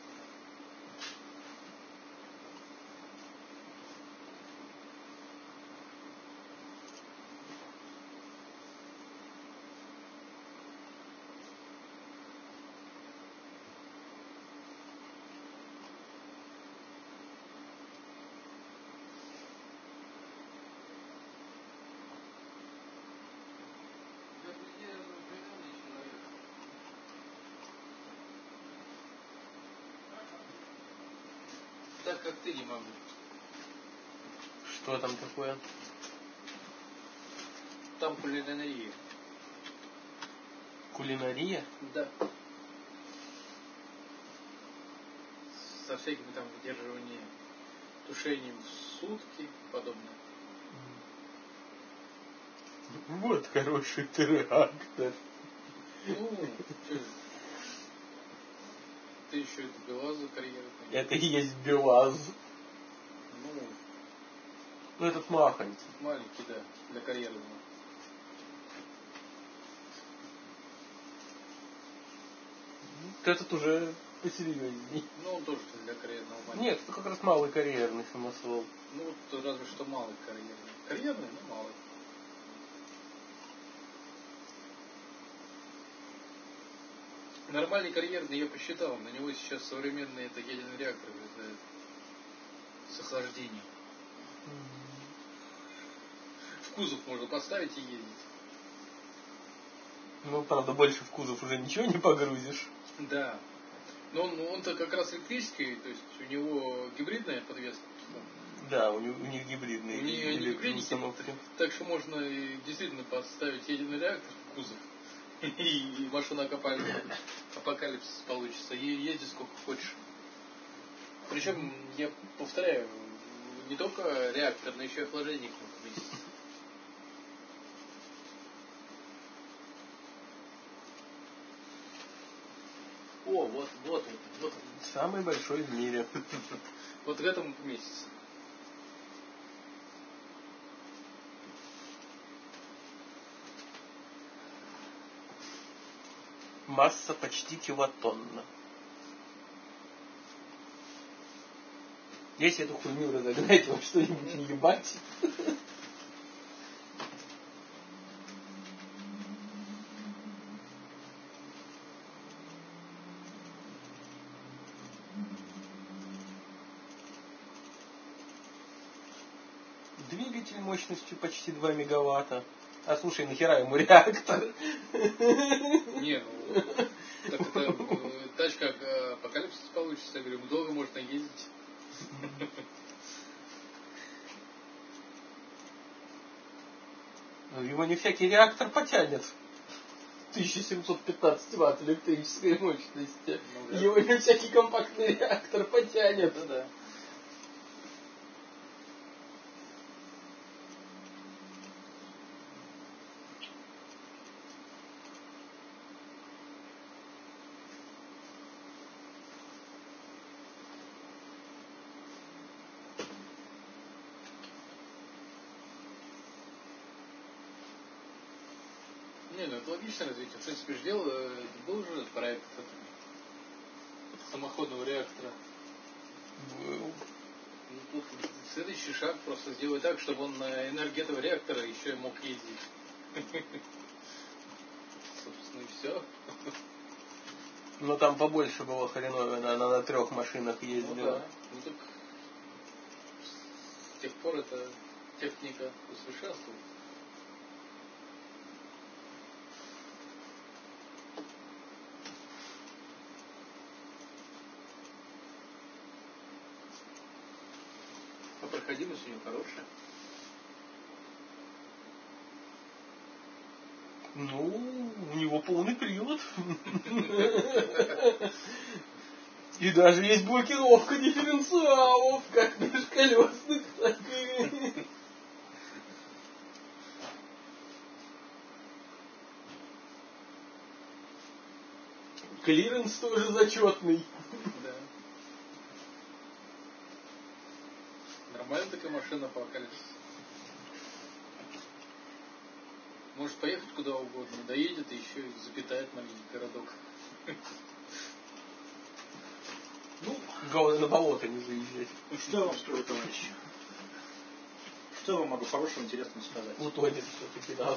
Так как ты не могу. Что там такое? Там кулинария. Кулинария? Да. Со всякими там выдерживанием, тушением в сутки и подобное. Вот хороший трактор. Ну, ты еще это БелАЗа карьеру. Это и есть БелАЗ. Ну, Ну этот махонький. маленький, да, для карьерного. Этот уже посерьезней. Ну, он тоже для карьерного маленький. Нет, это как раз малый карьерный самосвал. Ну, вот разве что малый карьерный. Карьерный, но малый. Нормальный карьерный я посчитал. На него сейчас современные это ядерный реактор влезает. С охлаждением. В кузов можно поставить и ездить. Ну, правда, больше в кузов уже ничего не погрузишь. Да. Но он-то как раз электрический, то есть у него гибридная подвеска. Да, у них гибридные. У нее не гибридники, так что можно действительно поставить ядерный реактор в кузов. И машина апокалипсис получится. И езди сколько хочешь. Причем, я повторяю, не только реактор, но еще и охлаждение вместе. О, вот. Самый большой в мире. Вот в этом месяце. Масса почти килотонна. Если эту хуйню разогнать, то что-нибудь не ебать. Двигатель мощностью почти 2 мегаватта. А слушай, нахера ему реактор? Не, ну, так это тачка апокалипсис получится. Я говорю, долго можно ездить. Его не всякий реактор потянет. 1715 ватт электрической мощности. Ну, да. Его не всякий компактный реактор потянет. Ну да. Не, ну это логичное развитие. В принципе, был уже проект самоходного реактора. Был. Ну, тут следующий шаг просто сделать так, чтобы он на энергии этого реактора еще и мог ездить. Собственно, и все. Но там побольше было хреновина, она на 3 машинах Ну ездила. да. Ну так с тех пор эта техника усовершенствовалась. А проходимость у нее хорошая. Ну, у него полный привод. И даже есть блокировка дифференциалов, как межколесных, так и... Клиренс тоже зачетный. Да. Нормальная такая машина по апокалипсису. Может поехать куда угодно, доедет и еще и запитает маленький городок. Ну, главное на болото не заезжать. Ну, что я вам скажу, товарищи? Что я вам могу хорошего, интересного сказать? Утонет все-таки, да.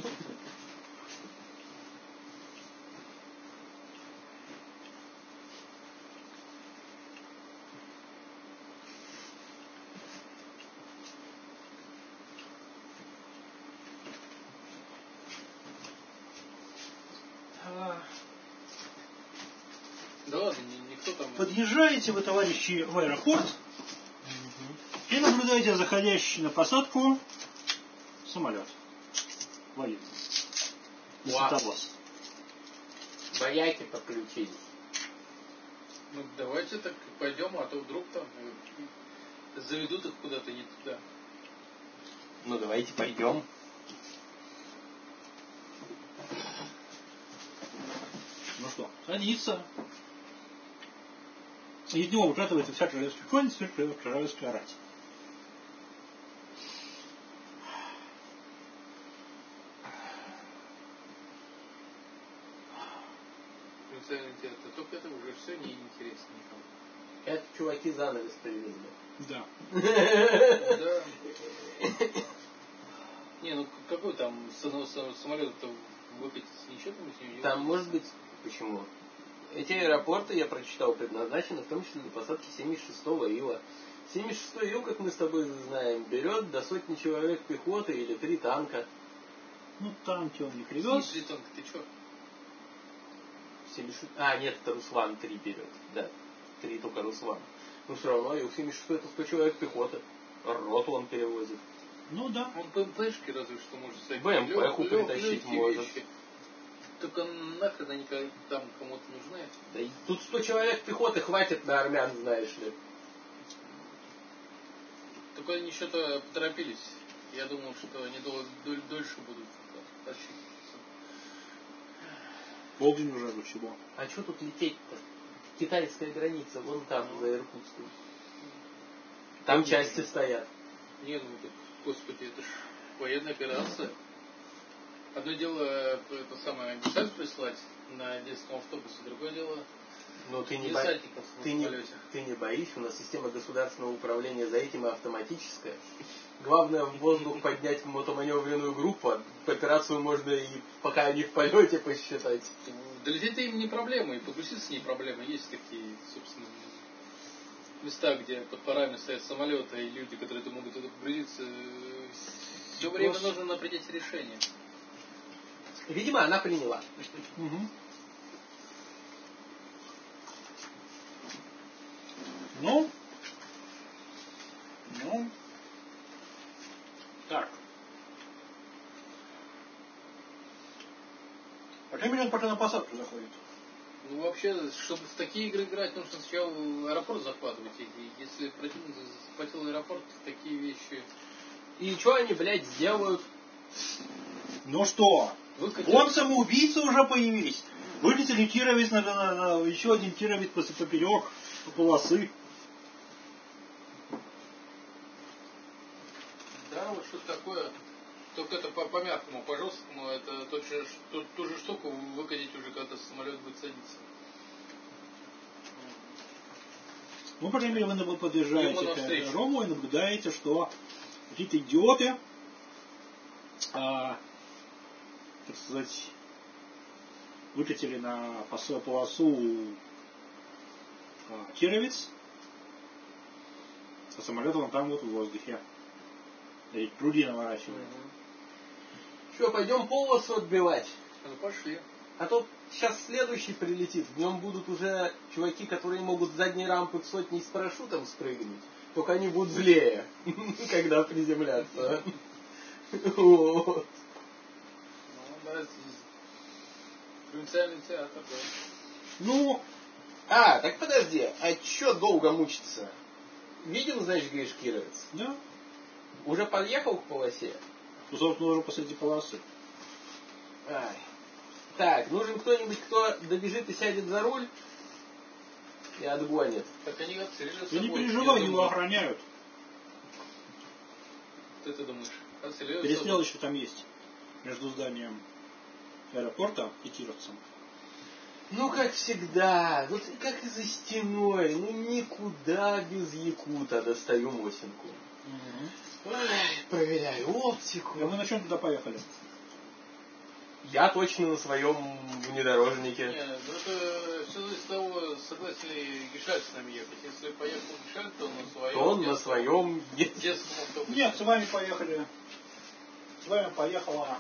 Да ладно, никто там... Подъезжаете вы, товарищи, в аэропорт и наблюдаете заходящий на посадку самолет военный. Высотовоз. Вояки подключились. Ну давайте так пойдем, а то вдруг там заведут их куда-то не туда. Ну давайте пойдем. Ну что, садится. Из него выкатывается вся королевская конница, вся королевская рать. Только это уже все неинтересно никому. Это чуваки занавес привезли. Да. Да. Не, ну какой там самолет-то выкатится, ничего там с ним не Там будет? может быть... Почему? Эти аэропорты, я прочитал, предназначены в том числе для посадки 76-го Ила. 76-й Ил, как мы с тобой знаем, берет до сотни человек пехоты или 3 танка. Ну, танки он не привез. Три танка, ты чё? 76... А, нет, это Руслан 3 берет. Да, 3 только Руслан. Но все равно Ил 76 это 100 человек пехоты. Роту он перевозит. Ну да. Он БМПшки разве что может всякие. БМП-ху притащить легкие может. вещи. Только нахрен они там кому-то нужны. Да и тут 100 человек пехоты хватит на армян, знаешь ли. Только они что-то поторопились. Я думал, что они дольше будут тащить. Полдень уже всего. А что тут лететь-то? Китайская граница, вон там, за Иркутском. Там части стоят. Не, ну так, господи, это ж военная операция. Одно дело, это самое, десант прислать на детском автобусе, другое дело Но ты не, десантников в самолете. ты не боишься, у нас система государственного управления за этим автоматическая. Главное в воздух поднять мотоманевренную группу, операцию можно и пока они в полете посчитать. Долететь им не проблема, и погрузиться не проблема. Есть такие, собственно, места, где под парами стоят самолеты, и люди, которые могут туда погрузиться. Все время нужно на принятие решения. Видимо, она приняла. Ну, так. А Кэмерон пока на посадку заходит. Ну, вообще, чтобы в такие игры играть, нужно сначала аэропорт захватывать. И если противник захватил аэропорт, такие вещи... И что они, блядь, сделают? Ну что? Выкатят. Вон самоубийцы уже появились. Вылетели тировец на еще один тировец после поперек по полосы. Да, вот что-то такое. Только это по мягкому, по жесткому, это ту же штуку выкатить уже, когда самолет будет садиться. Ну, по крайней мере, вы подъезжаете к аэродрому и наблюдаете, что какие-то идиоты, так сказать, выкатили на полосу тировец, а самолет он там вот в воздухе. И круги наворачивают. Что, пойдем полосу отбивать? Ну, пошли. А то сейчас следующий прилетит. В нем будут уже чуваки, которые могут с задней рампы в сотни с парашютом спрыгнуть. Только они будут злее, когда приземлятся. Вот. Ну, да, провинциальный театр, да. Ну, так подожди, а чё долго мучиться? Видим, значит, говоришь, кировец? Да. Уже подъехал к полосе? Ну, собственно, уже посреди полосы. Ай. Так, нужен кто-нибудь, кто добежит и сядет за руль и отгонит. Так они отстрелили с Ты не собой. переживай, его охраняют. Ты думаешь? Отстрелили Перестрел еще там есть. Между зданием аэропорта и кировцем. Ну, как всегда, вот как и за стеной, ну никуда без якута достаю Мосинку. Ай, проверяю оптику. А мы на чем туда поехали? Я точно на своем внедорожнике. Не, ну это все зависит от того, согласен ли Гешальд с нами ехать. Если поехал Гешальд, то он на своем. То он на своем детском автобусе. Нет, с вами поехали. С вами поехала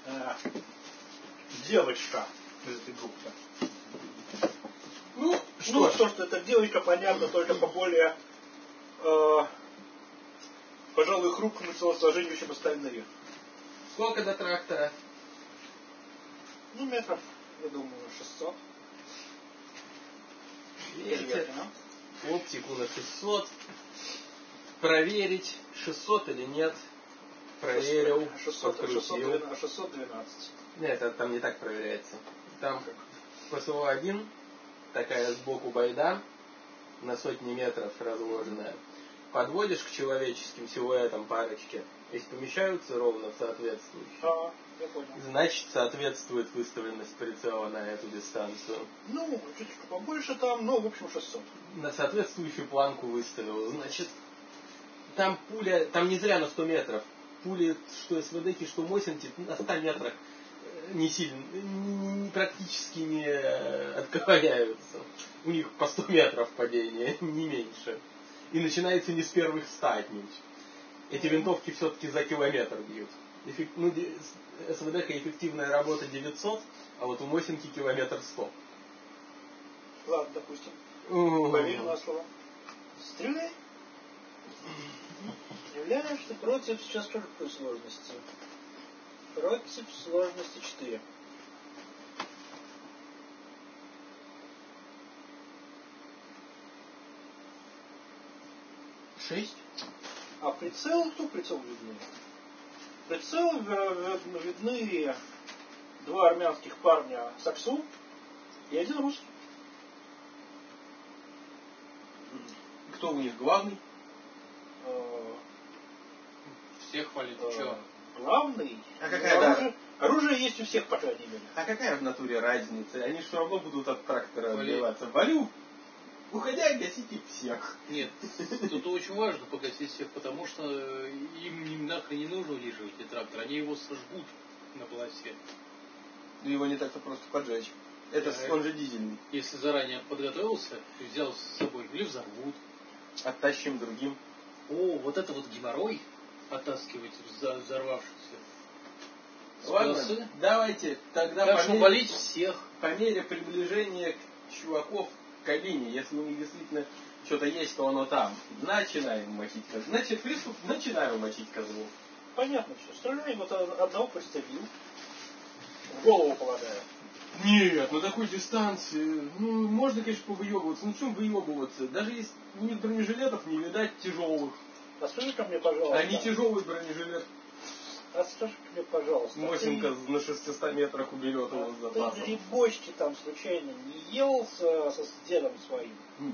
девочка из этой группы. Ну, Что что эта девочка, понятно, только по более, пожалуй, хрупкому телосложению, чем остальные. Сколько до трактора? Ну, метров, я думаю, 600. Ветер. Оптику на 600. Проверить, 600 или нет. Проверил. 612. Нет, это там не так проверяется. Там ПСО-1, такая сбоку байда, на сотни метров разложенная. Подводишь к человеческим силуэтам парочки, если помещаются ровно соответствующие, я понял. значит соответствует выставленность прицела на эту дистанцию. Ну, чуть побольше там, но в общем 600. На соответствующую планку выставил. Значит, там пуля, там не зря на 100 метров. Пули, что СВД-ки, что Мосинки, на 100 метрах не сильно, практически не отковыряются. У них по 100 метров падение, не меньше. И начинается не с первых 100 отнюдь. Эти винтовки все-таки за километр бьют. СВД эффективная работа 900, а вот у Мосинки километр 100. Ладно, допустим. Поверь на слово. Стреляй. Стреляешь ты против, сейчас скажу, какой сложности. Против сложности 4. А прицел, кто прицел видны? Прицел видны два армянских парня Саксу и один русский. Кто у них главный? Всех хвалит. Че? Главный. А какая Оружие есть у всех, по крайней мере. А какая в натуре разница? Они все равно будут от трактора отбиваться. Валю, уходя, гасите всех. Нет, тут очень важно погасить всех, потому что им нахрен не нужно удерживать этот трактор, они его сожгут на полосе. Его не так-то просто поджечь. Это он же дизельный. Если заранее подготовился, взял с собой, или взорвут. Оттащим другим. О, вот это вот геморрой оттаскивать взорвавшихся. Ладно, давайте тогда так что валить всех. По мере приближения чуваков к кабине, если у них действительно что-то есть, то оно там. Начинаем мочить козлов. Значит, приступ, начинаем мочить козлов. Понятно все. Стреляем, вот одного пристрелил. В голову полагаю. Нет, на такой дистанции, ну, можно, конечно, повыебываться. Ну, в чем выебываться? Даже если у них бронежилетов не видать тяжелых. А скажи-ка мне, пожалуйста. А не тяжелый бронежилет. А скажи мне, пожалуйста. Мосинка на 600 метрах уберет его с запасом. Ты грибочки там случайно не ел с дедом своим?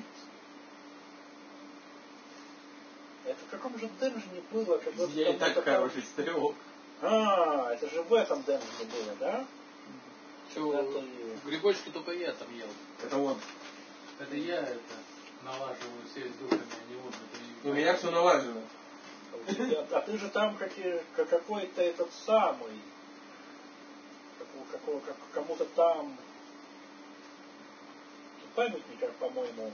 Это в каком же денжине было? Когда я и так хороший стрелок. А, это же в этом денжине было, да? Что, грибочки только я там ел. Это он. Это я налаживаю связь с духами, а не он. У меня все налажено. А ты же там какой-то этот самый, кому-то там памятник, по-моему,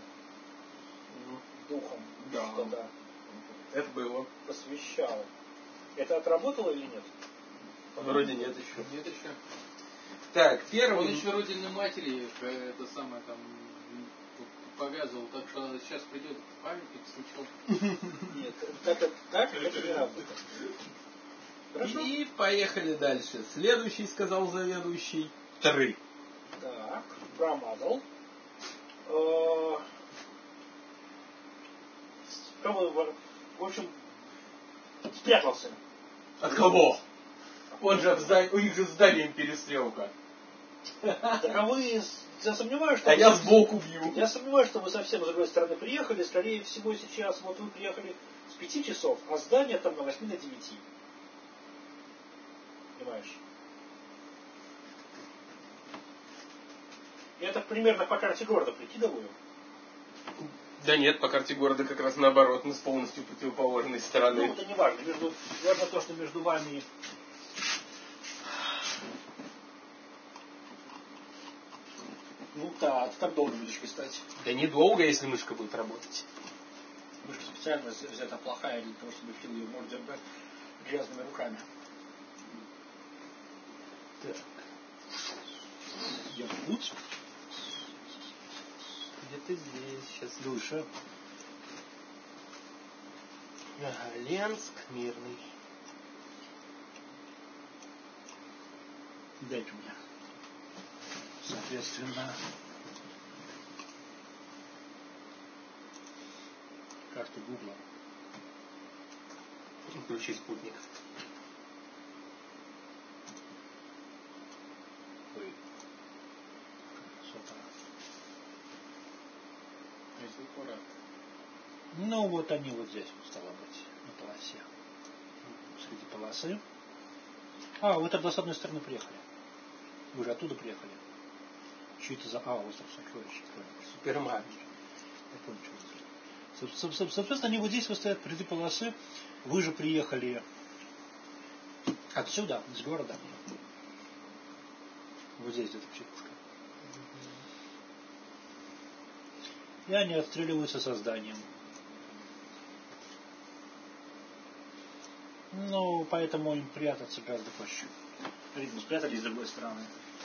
духом что-то это было. Посвящал. Это отработало или нет? Вроде нет еще. Нет еще. Так, первый. Он еще родиной матери это самое там повязывал, так что сейчас придет памятник сначала. Нет, так это не работает. Хорошо. И поехали дальше. Следующий, сказал заведующий. 3. Так, промазал. В общем, спрятался. От кого? Он же у них же с зданием перестрелка. Так а вы, я сомневаюсь, что... А я сбоку бью. Я сомневаюсь, что вы совсем с другой стороны приехали. Скорее всего, сейчас вот вы приехали с 5 часов, а здание там на 8 на 9. Понимаешь? Я так примерно по карте города прикидываю. Да нет, по карте города как раз наоборот, мы с полностью противоположной стороны. Ну, это не важно. Важно то, что между вами... Ну да, ты так долго будешь листать. Да недолго, если мышка будет работать. Мышка специально взята плохая для того, чтобы Фил ее может держать грязными руками. Так. Я тут. Где-то здесь, сейчас Выше. Ага, Ленск, Мирный. Дайте мне. Соответственно, карту Гугла. Включи спутник. Ой. Красота. Ну вот они вот здесь вот стало быть, на полосе. Среди полосы. А, вы тогда с одной стороны приехали. Вы же оттуда приехали. Что это за... остров сокровищ. Супермаркет. Я понял, что это. Соответственно, они вот здесь вот стоят впереди полосы. Вы же приехали отсюда, из города. Вот здесь где-то психушка. И они отстреливаются со зданием. Ну, поэтому им прятаться гораздо проще. Видимо, спрятались с другой стороны.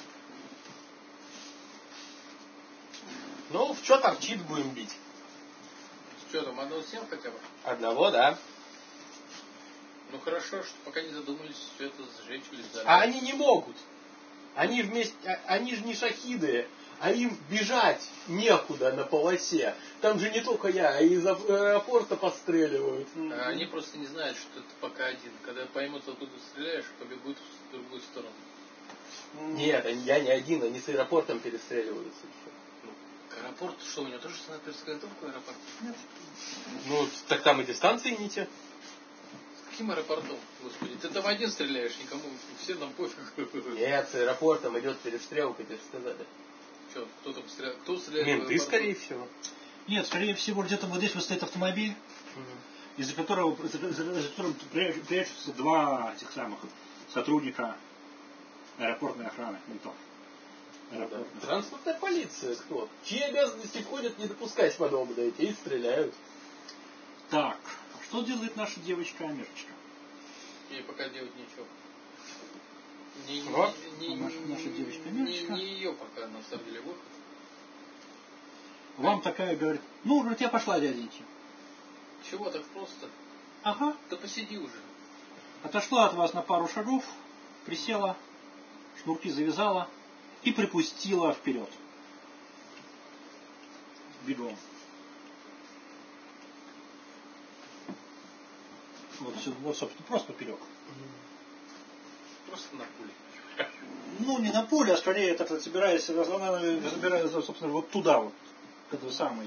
Ну, в что торчит будем бить? Что там, одного снял хотя бы? Одного, да. Ну хорошо, что пока не задумались все это сжечь или взорвать. А они не могут. Они же не шахиды, а им бежать некуда на полосе. Там же не только я, а из аэропорта постреливают. А они просто не знают, что это пока один. Когда поймут, откуда стреляешь, побегут в другую сторону. Нет, я не один, они с аэропортом перестреливаются еще. К аэропорту что, у него тоже снайперская винтовка в аэропорту? Нет. Ну, так там и дистанции не те. Каким аэропортом? Господи, ты там один стреляешь, никому, все нам пофиг. Нет, с аэропортом идет перестрелка, тебе сказали. Что, кто там стреляет? Кто стреляет? Менты, скорее всего. Нет, скорее всего, где-то вот здесь вот стоит автомобиль, из-за которого прячутся два этих самых сотрудника аэропортной охраны, ментов. Транспортная полиция кто? Чьи обязанности входят не допускать подобное, те и стреляют. Так, а что делает наша девочка-амежечка? Ей пока делать ничего. Вот. Наша девочка-амежечка. Не ее пока, на самом деле, выход. Вам такая говорит, ну, у тебя пошла, дяденьки. Чего так просто? Ага. Да посиди уже. Отошла от вас на пару шагов, присела, шнурки завязала и припустила вперед. Бегом. Вот, собственно, просто поперек. Просто на пуле. Ну, не на поле, а скорее это собирается, она забирается, собственно, вот туда вот, к этой самой.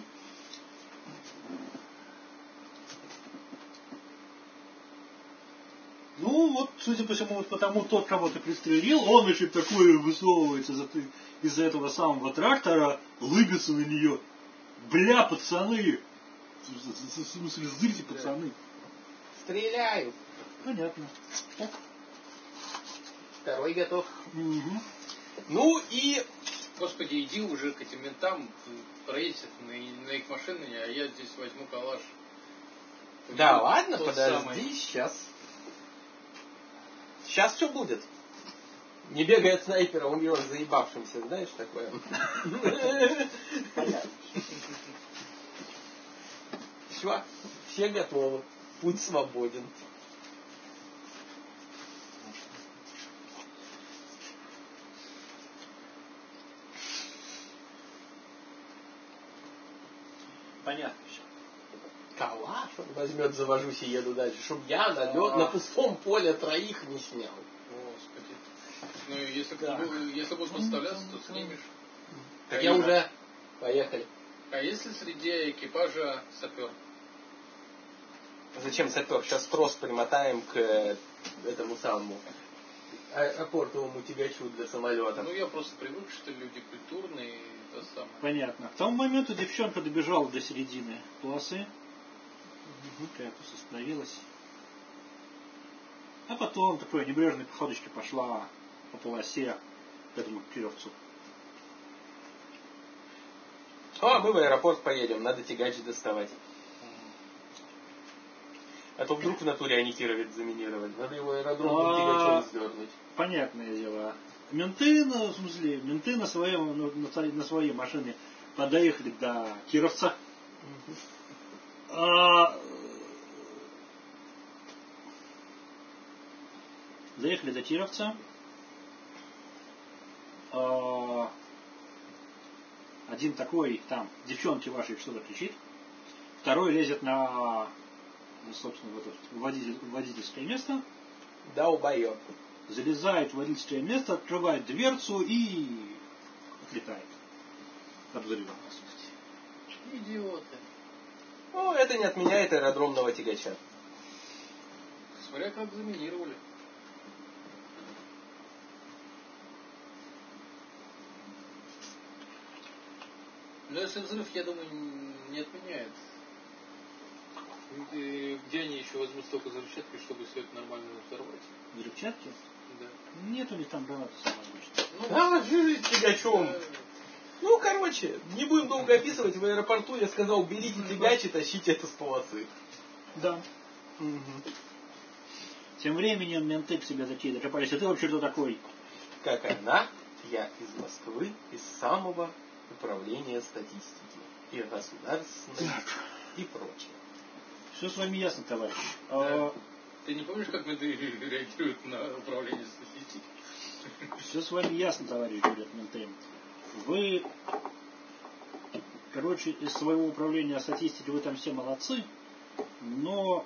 Ну, вот, судя по всему, вот потому тот, кого ты пристрелил, он, значит, такое высовывается из-за этого самого трактора, лыбится на нее. Бля, пацаны! В смысле, зырьте, пацаны. Стреляю. Понятно. Так. Второй готов. Угу. Ну и... Господи, иди уже к этим ментам, проедься на их машины, а я здесь возьму калаш. Да ладно, Тот подожди, самый. сейчас. Сейчас все будет. Не бегает снайпера, умрет заебавшимся, знаешь такое? Понятно. Все готовы. Путь свободен. Понятно все. Калаш он возьмет, завожусь и еду дальше, чтобы я на пустом поле троих не снял. Господи. Ну, если будешь подставляться, то снимешь. Так я уже... Поехали. А если среди экипажа сапер? Зачем сапер? Сейчас трос примотаем к этому самому аэропортовому тягачу для самолета. Ну, я просто привык, что люди культурные и то самое. Понятно. К тому моменту девчонка добежала до середины полосы. Капус остановилась. А потом такой небрежной походочкой пошла по полосе к этому кировцу. Мы в аэропорт поедем, надо тягач доставать. А то вдруг в натуре они Кировец заминировали. Надо его аэродромным тягачом сдернуть. Понятное дело. Менты на своей машине подъехали до Кировца. Заехали до Кировца. Один такой, там, девчонки вашей что-то кричит. Второй лезет собственно, в это водительское место. Долбоёб. Залезает в водительское место, открывает дверцу и отлетает. От взрыва, по сути. Идиоты. Ну, это не отменяет аэродромного тягача. Смотря как заминировали. Но если взрыв, я думаю, не отменяет. Где они еще возьмут столько взрывчатки, чтобы все это нормально взорвать? Взрывчатки? Да. Нет у них там гранаты самые обычные. Жили тягачом. Ну, короче, не будем долго описывать. В аэропорту я сказал, берите тягач и тащите это с полосы. Да. Тем временем менты к себе такие докопались. А ты вообще кто такой? Как она, я из Москвы, из самого управления статистики и государственной и прочее. Все с вами ясно, товарищ. Да. Ты не помнишь, как менты реагируют на управление статистики? Все с вами ясно, товарищ, говорят менты. Вы, короче, из своего управления статистики вы там все молодцы, но,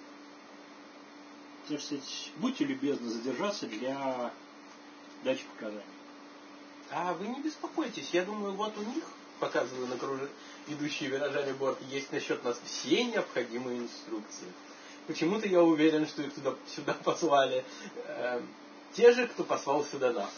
так сказать, будьте любезны задержаться для дачи показаний. А вы не беспокойтесь, я думаю, вот у них, показываю на идущие виражами борт, есть насчет нас все необходимые инструкции. Почему-то я уверен, что их сюда послали те же, кто послал сюда нас.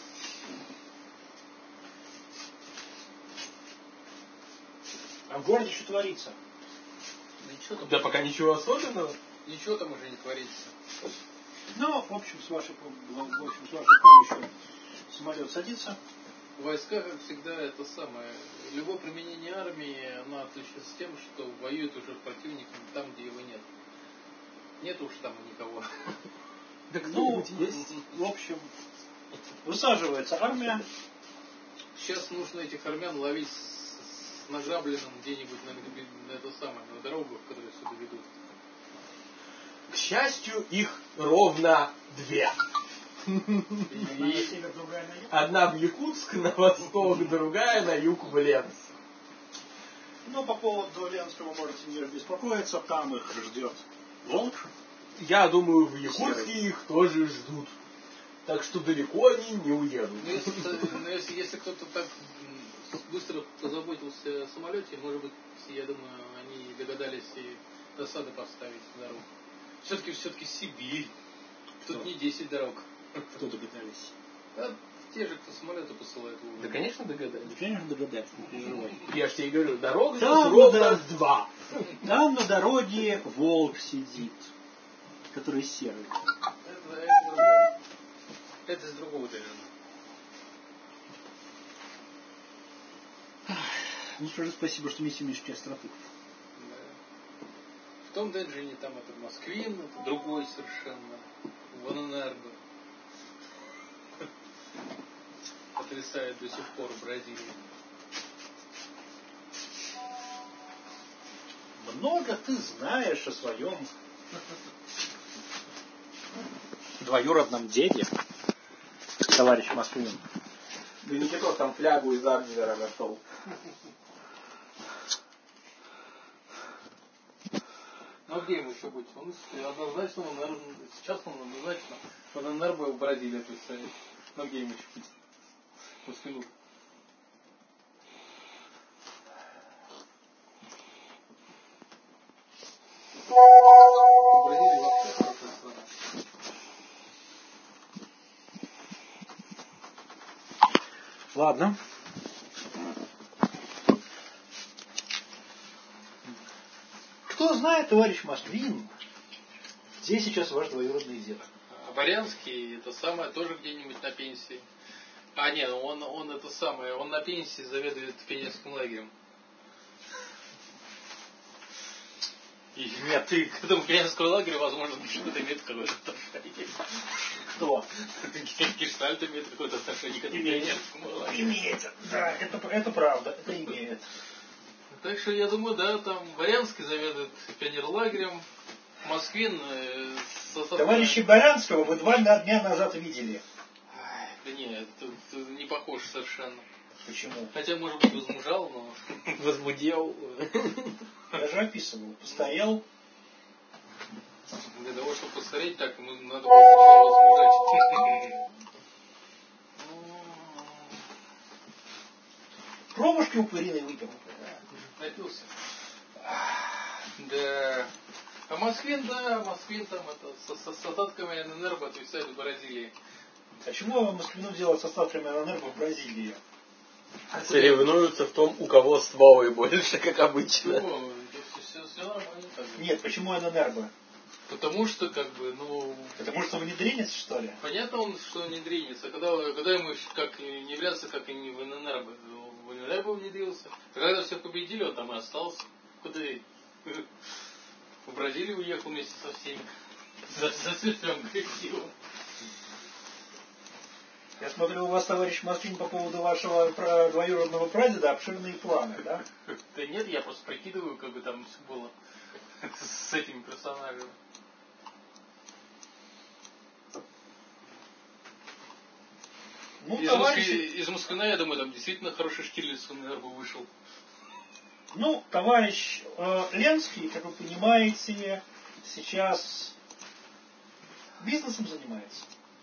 А в городе что творится? Ничего там, Да пока ничего особенного. ничего там уже не творится. Ну, в общем, с вашей помощью самолет садится. Войска, как всегда, это самое. Любое применение армии, она отличается тем, что воюет уже с противником там, где его нет. Нет уж там никого. Да Ну, кто-нибудь есть? в общем, высаживается армия. Сейчас нужно этих армян ловить с награбленным где-нибудь на это самое, на дорогах, которые сюда ведут. К счастью, их ровно 2. Одна на север, другая на юг. Одна в Якутск, на восток, другая на юг в Ленск. Но по поводу Ленского можете не беспокоиться, там их ждет волк. Я думаю, в Якутске их тоже ждут. Так что далеко они не уедут. Но если кто-то так быстро позаботился о самолете, может быть, я думаю, они догадались и засады поставить на дорогу. Все-таки Сибирь. Тут не 10 дорог. Кто догадались? А те же, кто самолеты посылает. Да, конечно, догадались. Да, конечно, догадались, не переживай. Я ж тебе говорю, дорога Там здесь ровно да. 2. Там на дороге волк сидит, который серый. Это другое. Это из другого деревня. Ну что же, спасибо, что не симишки остроты. Да. В том Денджине там это Москвин, это другой совершенно. Воненерго. Потрясает до сих пор в Бразилии. Много ты знаешь о своем двоюродном деде, товарищ Москвин. Да не то, там флягу из Абвера нашел. Ну где ему еще быть? Он однозначно, сейчас он однозначно Воненерго в Бразилии представит. Ну где ему еще быть? Москвину. Бразилия вообще хорошая страна. Ладно. Кто знает, товарищ Москвин, где сейчас ваш двоюродный дед? Барянский, это самое, тоже где-нибудь на пенсии. А нет, он это самое, он на пенсии заведует пионерским лагерем. И нет, ты к этому пионерскому лагерю, возможно, что-то имеет какое-то отношение. Кто? Гештальт имеет какое-то отношение к этому пионерскому лагерю. Имеет. Да, это правда, это имеет. Так что я думаю, да, там Барянский заведует пионерлагерем, Москвин Товарища Барянского вы 2 дня назад видели. Да нет, тут не похож совершенно. Почему? Хотя, может быть, возмужал, но... Возбудил. Я же описывал. Постарел. Для того, чтобы постареть, так ему надо было сначала возмужать. Кровушки упыриной выпил. Напился. Да. А Москвин там это, с остатками ННРБ отвисает в Бразилии. А чему Москвину делать с остатками ННРБ в Бразилии? Соревнуются в том, у кого стволы больше, как обычно. Ну, все нормально так. Нет, почему ННРБ? Потому что, как бы, ну... Потому что внедренец, что ли? Понятно, что внедренец. А когда ему как не являться, как и не в ННРБ. В ННРБ внедрился. А когда всех победили, он там и остался. Куда и... В Бразилию уехал вместе со всеми. За своим коллективом. Я смотрю, у вас, товарищ Москвин, по поводу вашего двоюродного прадеда обширные планы, да? Да нет, я просто прикидываю, как бы там все было с этими персонажами. Ну, товарищ... Из Москвина, я думаю, там действительно хороший Штирлиц в НРБ вышел. Ну, товарищ Ленский, как вы понимаете, сейчас бизнесом занимается.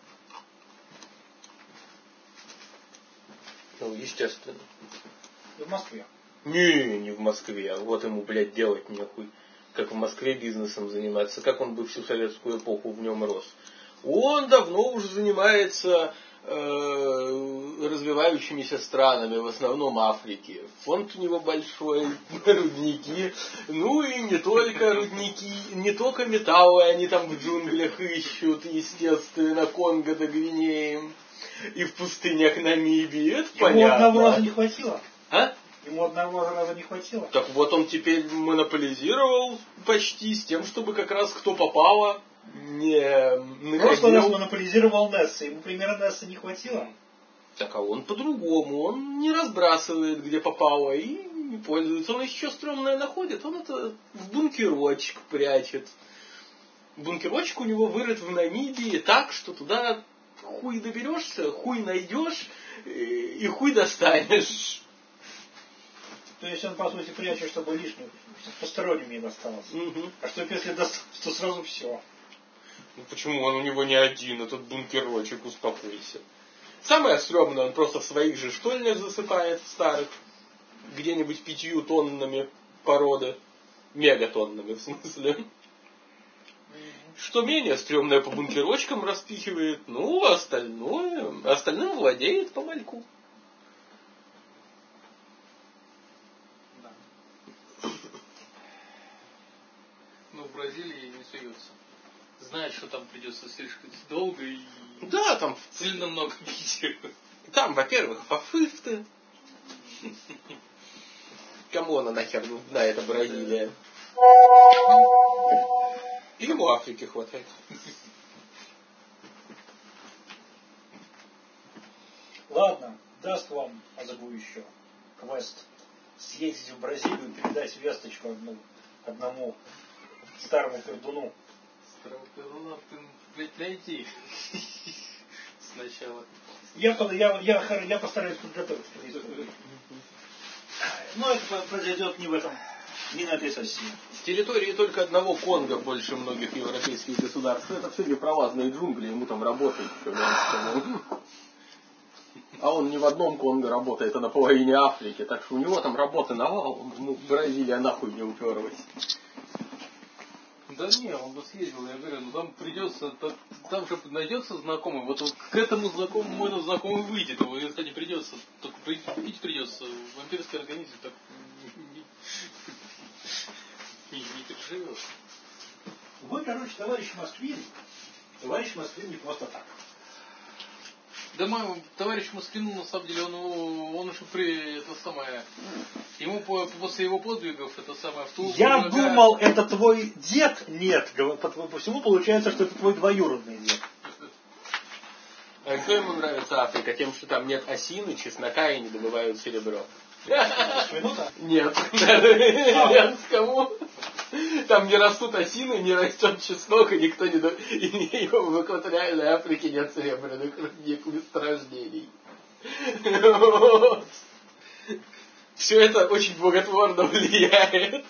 Ну, естественно. В Москве. Не в Москве. Вот ему, блядь, делать нехуй. как в Москве бизнесом заниматься, как он бы всю советскую эпоху в нем рос. Он давно уже занимается развивающимися странами, в основном Африки. Фонд у него большой, рудники. Ну и не только рудники, не только металлы они там в джунглях ищут, естественно, Конго до Гвинеи и в пустынях Намибии. Это Ему понятно. одного раза не хватило. А? Ему одного раза не хватило. Так вот он теперь монополизировал почти с тем, чтобы как раз кто попало не В прошлый раз находил. монополизировал Несса. Ему примера Несса не хватило. Так а он по-другому. Он не разбрасывает, где попало, и не пользуется. Он еще стрёмное находит. Он это в бункерочек прячет. Бункерочек у него вырыт в Намибии так, что туда хуй доберешься, хуй найдешь и хуй достанешь. То есть он, по сути, прячет, чтобы лишним, чтобы посторонним не досталось. Угу. А что если досталось, то сразу все. Ну почему он у него не один, этот бункерочек, успокойся. Самое стрёмное, он просто в своих же штольнях засыпает, в старых, где-нибудь 5 тоннами породы, мегатоннами в смысле. Что менее стрёмное по бункерочкам распихивает, ну остальным владеет по мальку. Ну, в Бразилии не суется. Знает, что там придется слишком долго и Да, там сильно много пить. Там, во-первых, фашисты. Кому она нахер нужна, эта Бразилия? И ему Африки хватает. Ладно, даст вам Азагу еще квест съездить в Бразилию и передать весточку одному старому пердуну. Старого пердуна, блядь, найти. Сначала. Я постараюсь подготовиться к этой истории. Но это произойдет не на этой сессии. В территории только одного Конго больше многих европейских государств. Это все непровластные джунгли, ему там работать еще меньше. А он не в одном Конго работает, а на половине Африки. Так что у него там работы навалом. Ему Бразилия нахуй не уперлась. Да не, он бы съездил, я говорю, ну там придется, там же найдется знакомый, вот к этому знакомому этот знакомый выйдет, его если не придется, только пить придется, вампирский организм так не переживет. Вы, товарищ Москвин не просто так. Да мой товарищ Москвин, на самом деле, он уже ему после его подвигов, это самое, в ту... Я думал, это твой дед? Нет, по всему получается, что это твой двоюродный дед. А кто ему нравится Африка? Тем, что там нет осины, чеснока и не добывают серебро. Минута? Нет. Нет, кому? Там не растут осины, не растет чеснок, и никто не... И в экваториальной Африке нет серебряных месторождений. Вот. Все это очень благотворно влияет.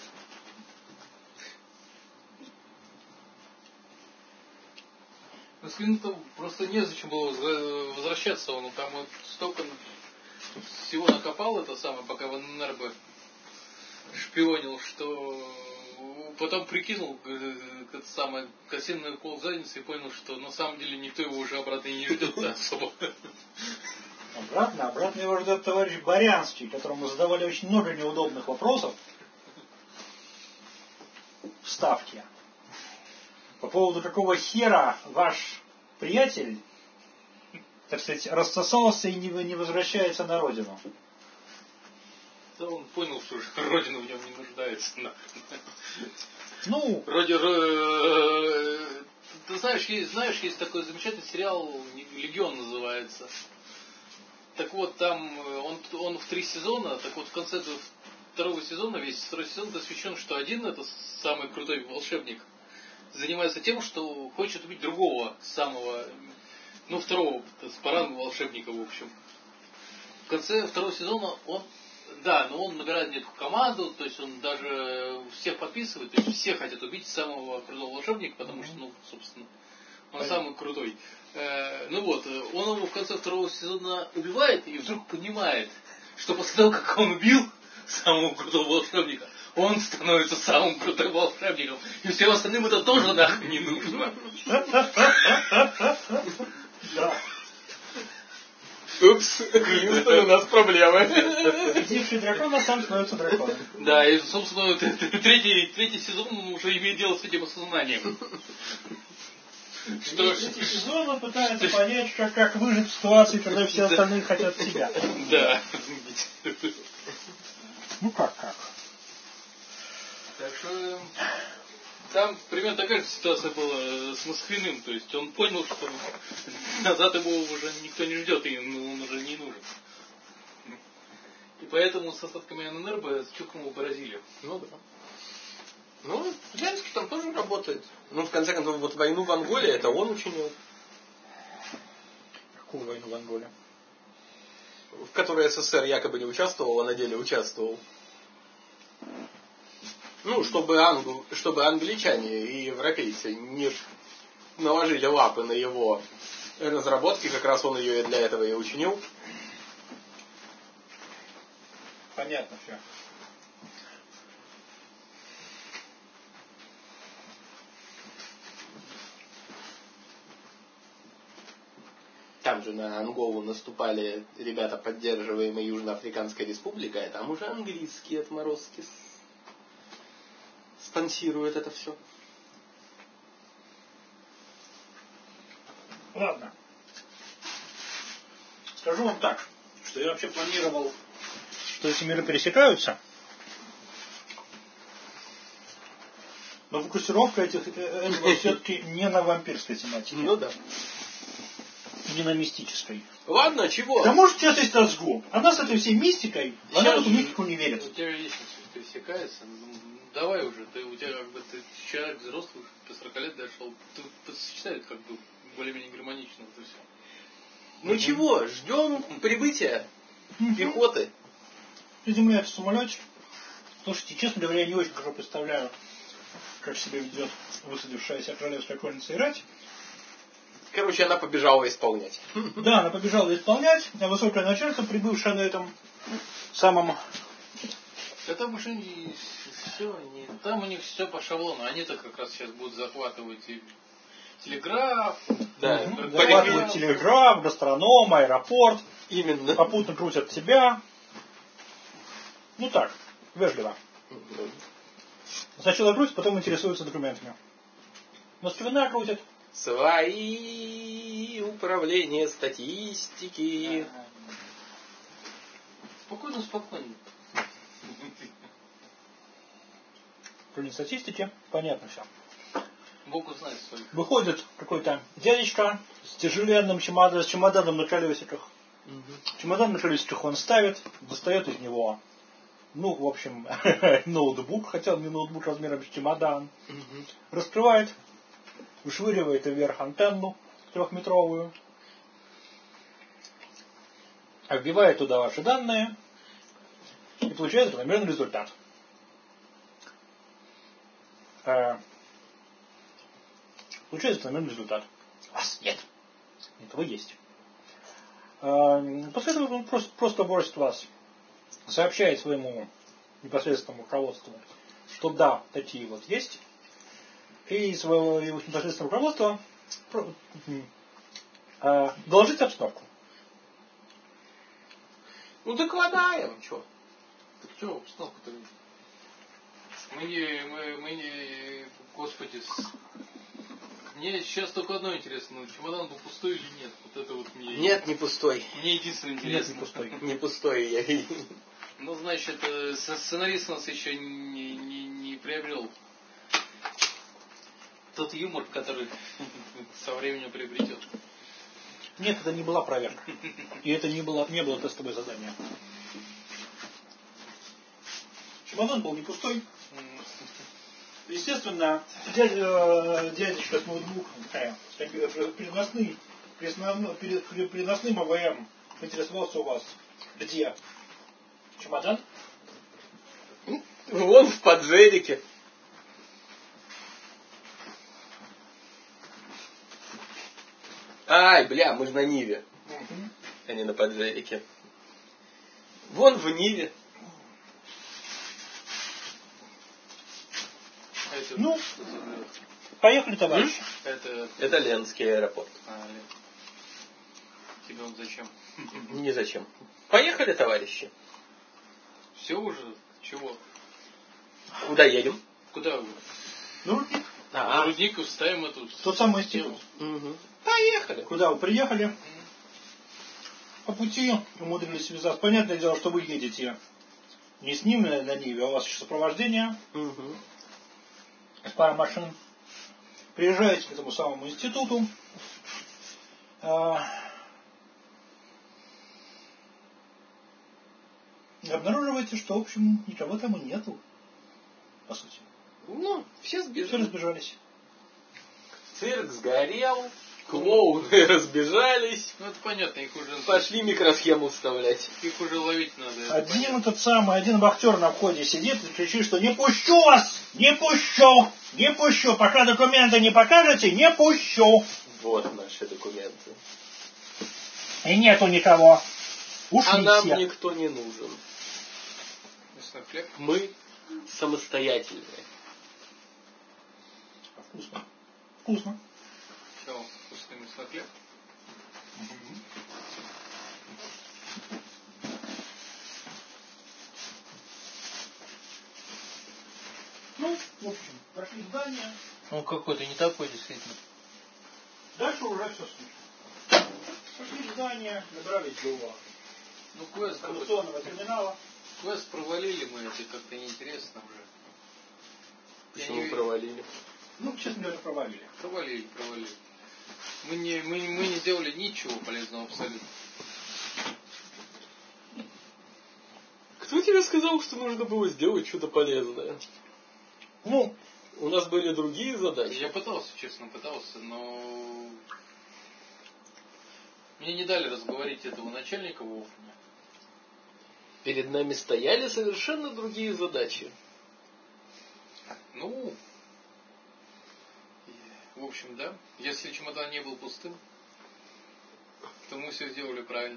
Москвину-то просто незачем было возвращаться, он там вот столько всего накопал, это самое, пока в ННРБ шпионил, что потом прикинул это самое косиный пол задницы и понял, что на самом деле никто его уже обратно и не ждет особо. Обратно его ждет товарищ Барянский, которому задавали очень много неудобных вопросов в Ставке. По поводу какого хера ваш приятель, так сказать, рассосался и не возвращается на родину. Да он понял, что родина в нем не нуждается. Ну, ты знаешь, есть такой замечательный сериал, «Легион» называется. Так вот, там он в 3 сезона, так вот в конце 2-го сезона, весь 2-й сезон посвящен, что один, это самый крутой волшебник, занимается тем, что хочет убить другого, самого, второго по рангу волшебника, в общем. В конце 2-го сезона он набирает некую команду, то есть он даже всех подписывает, то есть все хотят убить самого крутого волшебника, потому что, собственно, он самый крутой. Он его в конце 2-го сезона убивает и вдруг понимает, что после того, как он убил самого крутого волшебника, он становится самым крутым волшебником. И всем остальным это тоже нахуй не нужно. Да. Упс, Квинстон, у нас проблемы. Победивший дракон, а сам становится драконом. Да, и, собственно, третий сезон уже имеет дело с этим осознанием. Что ж, Третий сезон он пытается понять, как выжить в ситуации, когда все остальные хотят себя. да. Ну как? Так что там примерно такая же ситуация была с Москвиным. То есть он понял, что назад его уже никто не ждет, и он уже не нужен. И поэтому с остатками ННРБ чухнул Бразилию. Ну да. Ну, Зеленский там тоже работает. Ну, в конце концов, вот войну в Анголе это он учинил. Какую войну в Анголе? В которой СССР якобы не участвовал, а на деле участвовал. Ну, чтобы англичане и европейцы не наложили лапы на его разработки, как раз он ее и для этого и учинил. Понятно все. Там же на Анголу наступали ребята, поддерживаемые Южноафриканской Республикой, а там уже английские отморозки спонсируют это все. Ладно. Скажу вам так, что я вообще планировал, что эти миры пересекаются, но фокусировка этого все-таки не на вампирской тематике, Ну да. не на мистической. Ладно, чего? Да может сейчас есть Назгул. Она с этой всей мистикой, она в эту мистику не верит. У тебя личность пересекается. Давай уже, у тебя как бы ты человек взрослый, до 40 лет дошел, ты сочетает как бы более-менее гармонично вот и все. Ну чего, ждем прибытия пехоты. Приземляется самолетик. Слушайте, честно говоря, я не очень хорошо представляю, как себя ведет высадившаяся королевская конница Ирать. Короче, она побежала исполнять. Да, она побежала исполнять, а высокое начальство, прибывшее на этом самом... Это уже не все, там у них все по шаблону. Они-то как раз сейчас будут захватывать и телеграф, Да, захватывают телеграф, гастроном, аэропорт. Именно. Попутно крутят тебя. Ну так, вежливо. Сначала крутят, потом интересуются документами. Москвина крутят. Свои управления статистики. Спокойно. Управление статистики, понятно все. Бог узнает своих. Выходит какой-то дядечка с тяжеленным чемоданом, с чемоданом на колесиках. Чемодан на колесиках он ставит, достает из него, ну, в общем, ноутбук, хотя он не ноутбук размером с чемодан. Раскрывает, вышвыривает вверх антенну 3-метровую, вбивает туда ваши данные и получает закономерный результат. Получает закономерный результат. У вас нет. Этого есть. После этого он просто бросит вас, сообщает своему непосредственному руководству, что да, такие вот есть, и своего его непосредственного руководства доложить обстановку. Ну докладаем, что? Так что, обстановка-то? Мы не, господи, мне сейчас только одно интересно, чемодан был пустой или нет? Вот это вот мне... Нет, не пустой. Мне единственное интересно. Нет, не пустой. Не пустой я. Ну, значит, сценарист у нас еще не приобрел тот юмор, который со временем приобретет. Нет, это не была проверка. И это не было тестовое задание. Чемодан был не пустой. Естественно, дядечка с ноутбуком, переносным АВМ интересовался у вас, где чемодан? Вон в поджерике. Ай, бля, мы же на Ниве. А не на поджерике. Вон в Ниве. А это Ну, что за город? поехали, товарищи. Это Ленский аэропорт. Тебе он зачем? Не зачем. Поехали, товарищи. Все уже? Чего? Куда едем? Куда вы? Ну, Рудник. На Рудник вставим эту... Тот самый институт. Угу. Поехали. Куда вы приехали? По пути умудрились связаться. Понятное дело, что вы едете не с ним на Ниве, а у вас еще сопровождение. Угу. С парой машин. Приезжаете к этому самому институту. И обнаруживаете, что, в общем, никого там и нету. По сути. Ну, все Все сбежали. разбежались. Цирк сгорел, клоуны разбежались. Ну это понятно, их уже... Пошли микросхему вставлять. Их уже ловить надо. Один вахтер на входе сидит и кричит, что не пущу вас! Не пущу! Не пущу! Пока документы не покажете, не пущу! Вот наши документы. И нету никого. Ушли А нам все. никто не нужен. Мясной хлеб. Мы самостоятельные. Вкусно. Вкусно. Чего? Вкусный мясной хлеб? Ну, в общем, прошли здание. Он какой-то не такой, действительно. Дальше уже все слышно. Прошли здание, добрались до Ну, квест информационного терминала. Квест провалили мы, это как-то неинтересно уже. Почему провалили? Ну, честно говоря, провалили. Провалили. Мы не сделали ничего полезного абсолютно. Кто тебе сказал, что нужно было сделать что-то полезное? Ну, у нас были другие задачи. Я пытался, честно, но... Мне не дали разговорить этого начальника вовремя. Перед нами стояли совершенно другие задачи. Ну, в общем, да. Если чемодан не был пустым, то мы все сделали правильно.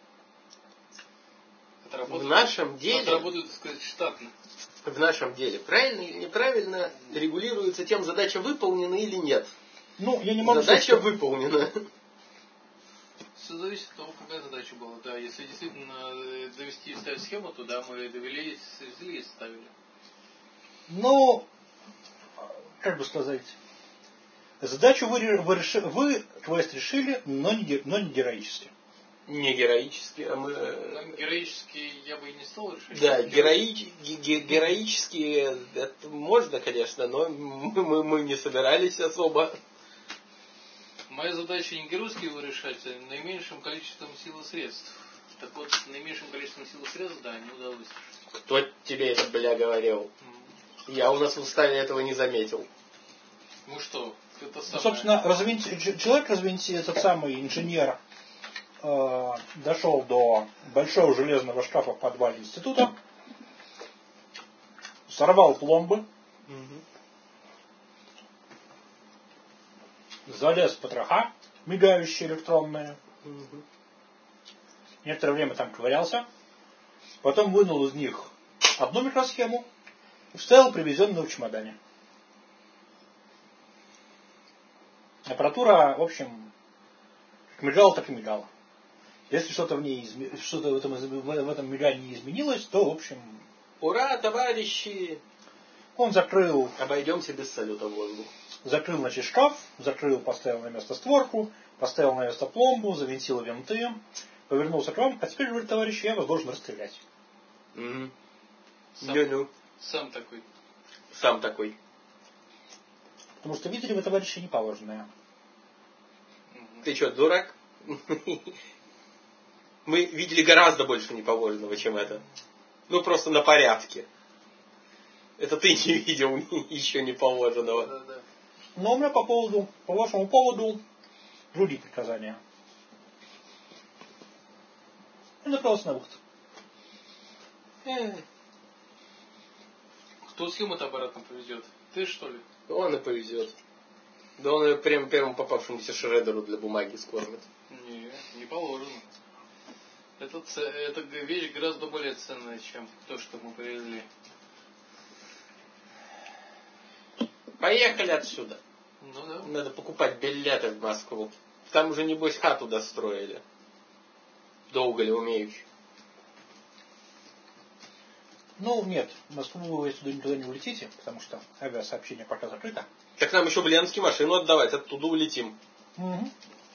В нашем деле... Отработают, так сказать, штатно. В нашем деле правильно или неправильно регулируется тем, задача выполнена или нет. Ну, я не могу задача сказать, выполнена. Все зависит от того, какая задача была. Да, если действительно довести и ставить схему, то да, мы довели, свезли и ставили. Ну, как бы сказать, задачу вы квест решили, но не героически. Не героически, а мы... Героически я бы и не стал решать. Да, героически это можно, конечно, но мы не собирались особо. Моя задача не геройски его решать, а наименьшим количеством сил и средств. Так вот, наименьшим количеством сил и средств, да, не удалось решить. Кто тебе это, говорил? Я у нас в уставе этого не заметил. Ну что, это самое... Собственно, человек этот самый инженер, дошел до большого железного шкафа в подвале института, сорвал пломбы, залез в потроха, мигающие электронные. Некоторое время там ковырялся, потом вынул из них одну микросхему и вставил привезенную в чемодане. Аппаратура, в общем, как мигала, так и мигала. Если что-то в этом мигании изменилось, то, в общем... Ура, товарищи! Он закрыл... Обойдемся без салюта в воздух. Закрыл, значит, шкаф, поставил на место створку, поставил на место пломбу, завинтил винты, повернулся к вам, а теперь, говорит, товарищи, я вас должен расстрелять. Сам такой. Сам такой. Потому что видели вы, товарищи, неположенное. Ты что, дурак? Мы видели гораздо больше неположенного, чем это. Ну, просто на порядке. Это ты не видел еще неположенного. Да. Но у меня по вашему поводу другие приказания. И направился на выход. Кто схему-то обратно повезет? Ты, что ли? Он и повезет. Да он ее прям первому попавшемуся шредеру для бумаги скормит. Не положено. Эта вещь гораздо более ценная, чем то, что мы привезли. Поехали отсюда. Ну да. Надо покупать билеты в Москву. Там уже, небось, хату достроили. Долго ли умеющий? Ну, нет, в Москву вы никуда не улетите, потому что авиасообщение пока закрыто. Так нам еще в Ленске машину отдавать, оттуда улетим. Угу.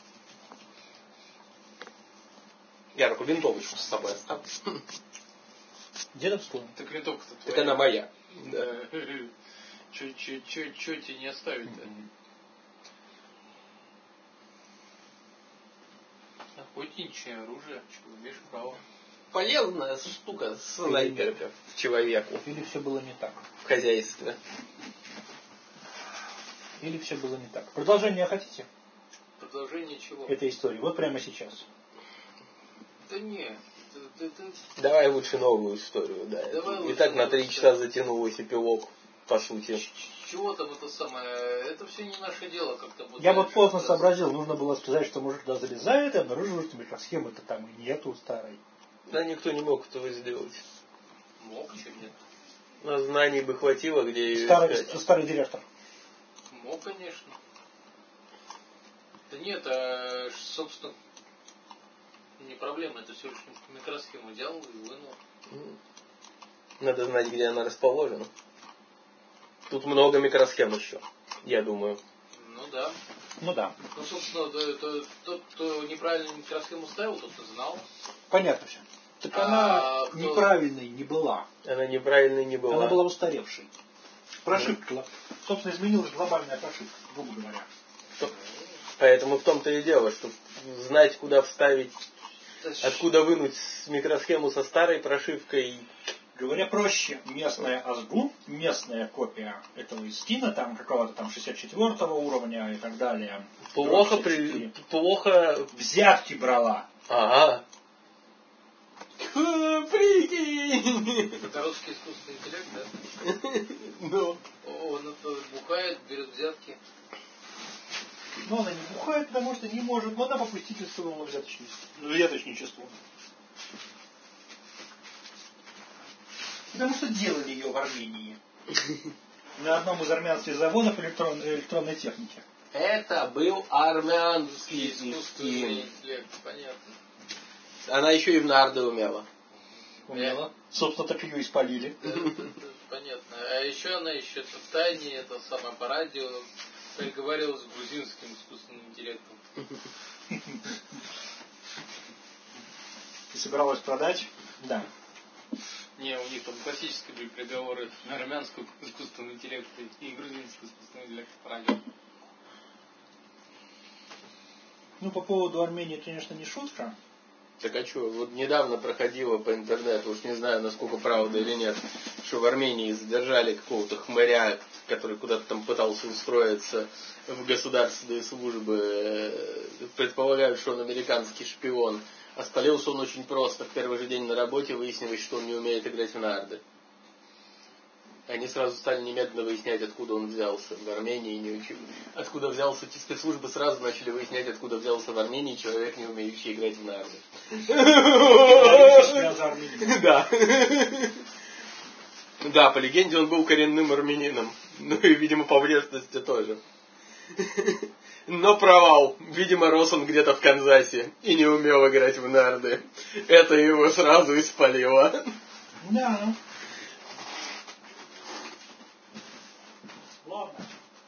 Я только винтовочку с собой оставлю. Дедовскую? Так винтовка-то Так твоя. она моя. Да. Че тебе не оставить-то? Охотничье оружие, что имеешь право. Полезная штука, снайперка в человеку. Или все было не так? В хозяйстве. Или все было не так? Продолжение хотите? Продолжение чего? Этой истории. Вот прямо сейчас. Да нет. Давай лучше новую историю, да. Давай И так на 3 часа историю. затянулось эпилог, по сути. Чего там это самое? Это все не наше дело как-то будет. Я вот поздно сообразил, нужно было сказать, что мужик туда залезает и обнаруживает, что микросхемы-то там и нету старой. Да никто не мог этого сделать. Мог, что нет. На знаний бы хватило, где ее искать. Старый директор. Мог, конечно. Да нет, собственно, не проблема, это всего лишь микросхему взял и вынул. Надо знать, где она расположена. Тут много микросхем еще, я думаю. Ну да. Ну да. Ну, собственно, тот, кто неправильно микросхему ставил, тот и знал. Понятно все. Так она неправильной не была. Она неправильной не была. Она была устаревшей. Прошивка. Собственно, изменилась глобальная прошивка, грубо говоря. Поэтому в том-то и дело, что знать, куда вставить, откуда вынуть микросхему со старой прошивкой. Говоря проще, местная Азгу, местная копия этого Искина, там какого-то там 64 уровня и так далее. Плохо взятки брала. Ага. Прикинь! Это русский искусственный интеллект, да? Ну. Он это бухает, берет взятки. Но она не бухает, потому что не может, но она попустительствовала взяточничеству. Потому что делали ее в Армении. На одном из армянских заводов электронной техники. Это был армянский Искусственный Искин. интеллект, понятно. Она еще и в нарды умела. Умела. Собственно, так ее и спалили. Понятно. А еще она еще в тайне, это самое по радио, переговорила с грузинским искусственным интеллектом. И собиралась продать? Да. Не, у них там классические были переговоры армянского искусственного интеллекта и грузинского искусственного интеллекта по радио. Ну, по поводу Армении, конечно, не шутка. Так а что, вот недавно проходило по интернету, уж не знаю, насколько правда или нет, что в Армении задержали какого-то хмыря, который куда-то там пытался устроиться в государственные службы. Предполагают, что он американский шпион. А спалился он очень просто. В первый же день на работе выяснилось, что он не умеет играть в нарды. Они сразу стали немедленно выяснять, откуда он взялся в Армении. Не учил. Откуда взялся, спецслужбы сразу начали выяснять, откуда взялся в Армении человек, не умеющий играть в нарды. Да. Да, по легенде он был коренным армянином. Ну и, видимо, по внешности тоже. Но провал. Видимо, рос он где-то в Канзасе и не умел играть в нарды. Это его сразу испалило. Да. Ладно.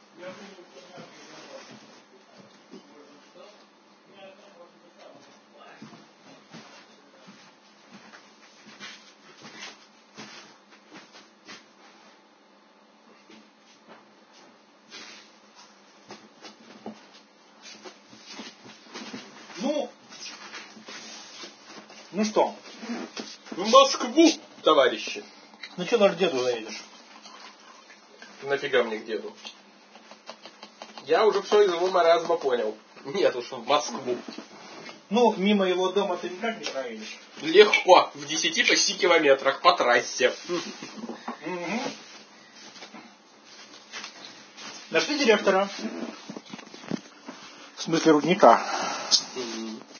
Ну что? В Москву, товарищи. Ну что, наш деду заедешь? Нафига мне к деду? Я уже все из его маразма понял. Нет уж, в Москву. Ну, мимо его дома ты никак не проедешь. Легко, в 10 почти километрах по трассе. Нашли директора. В смысле рудника.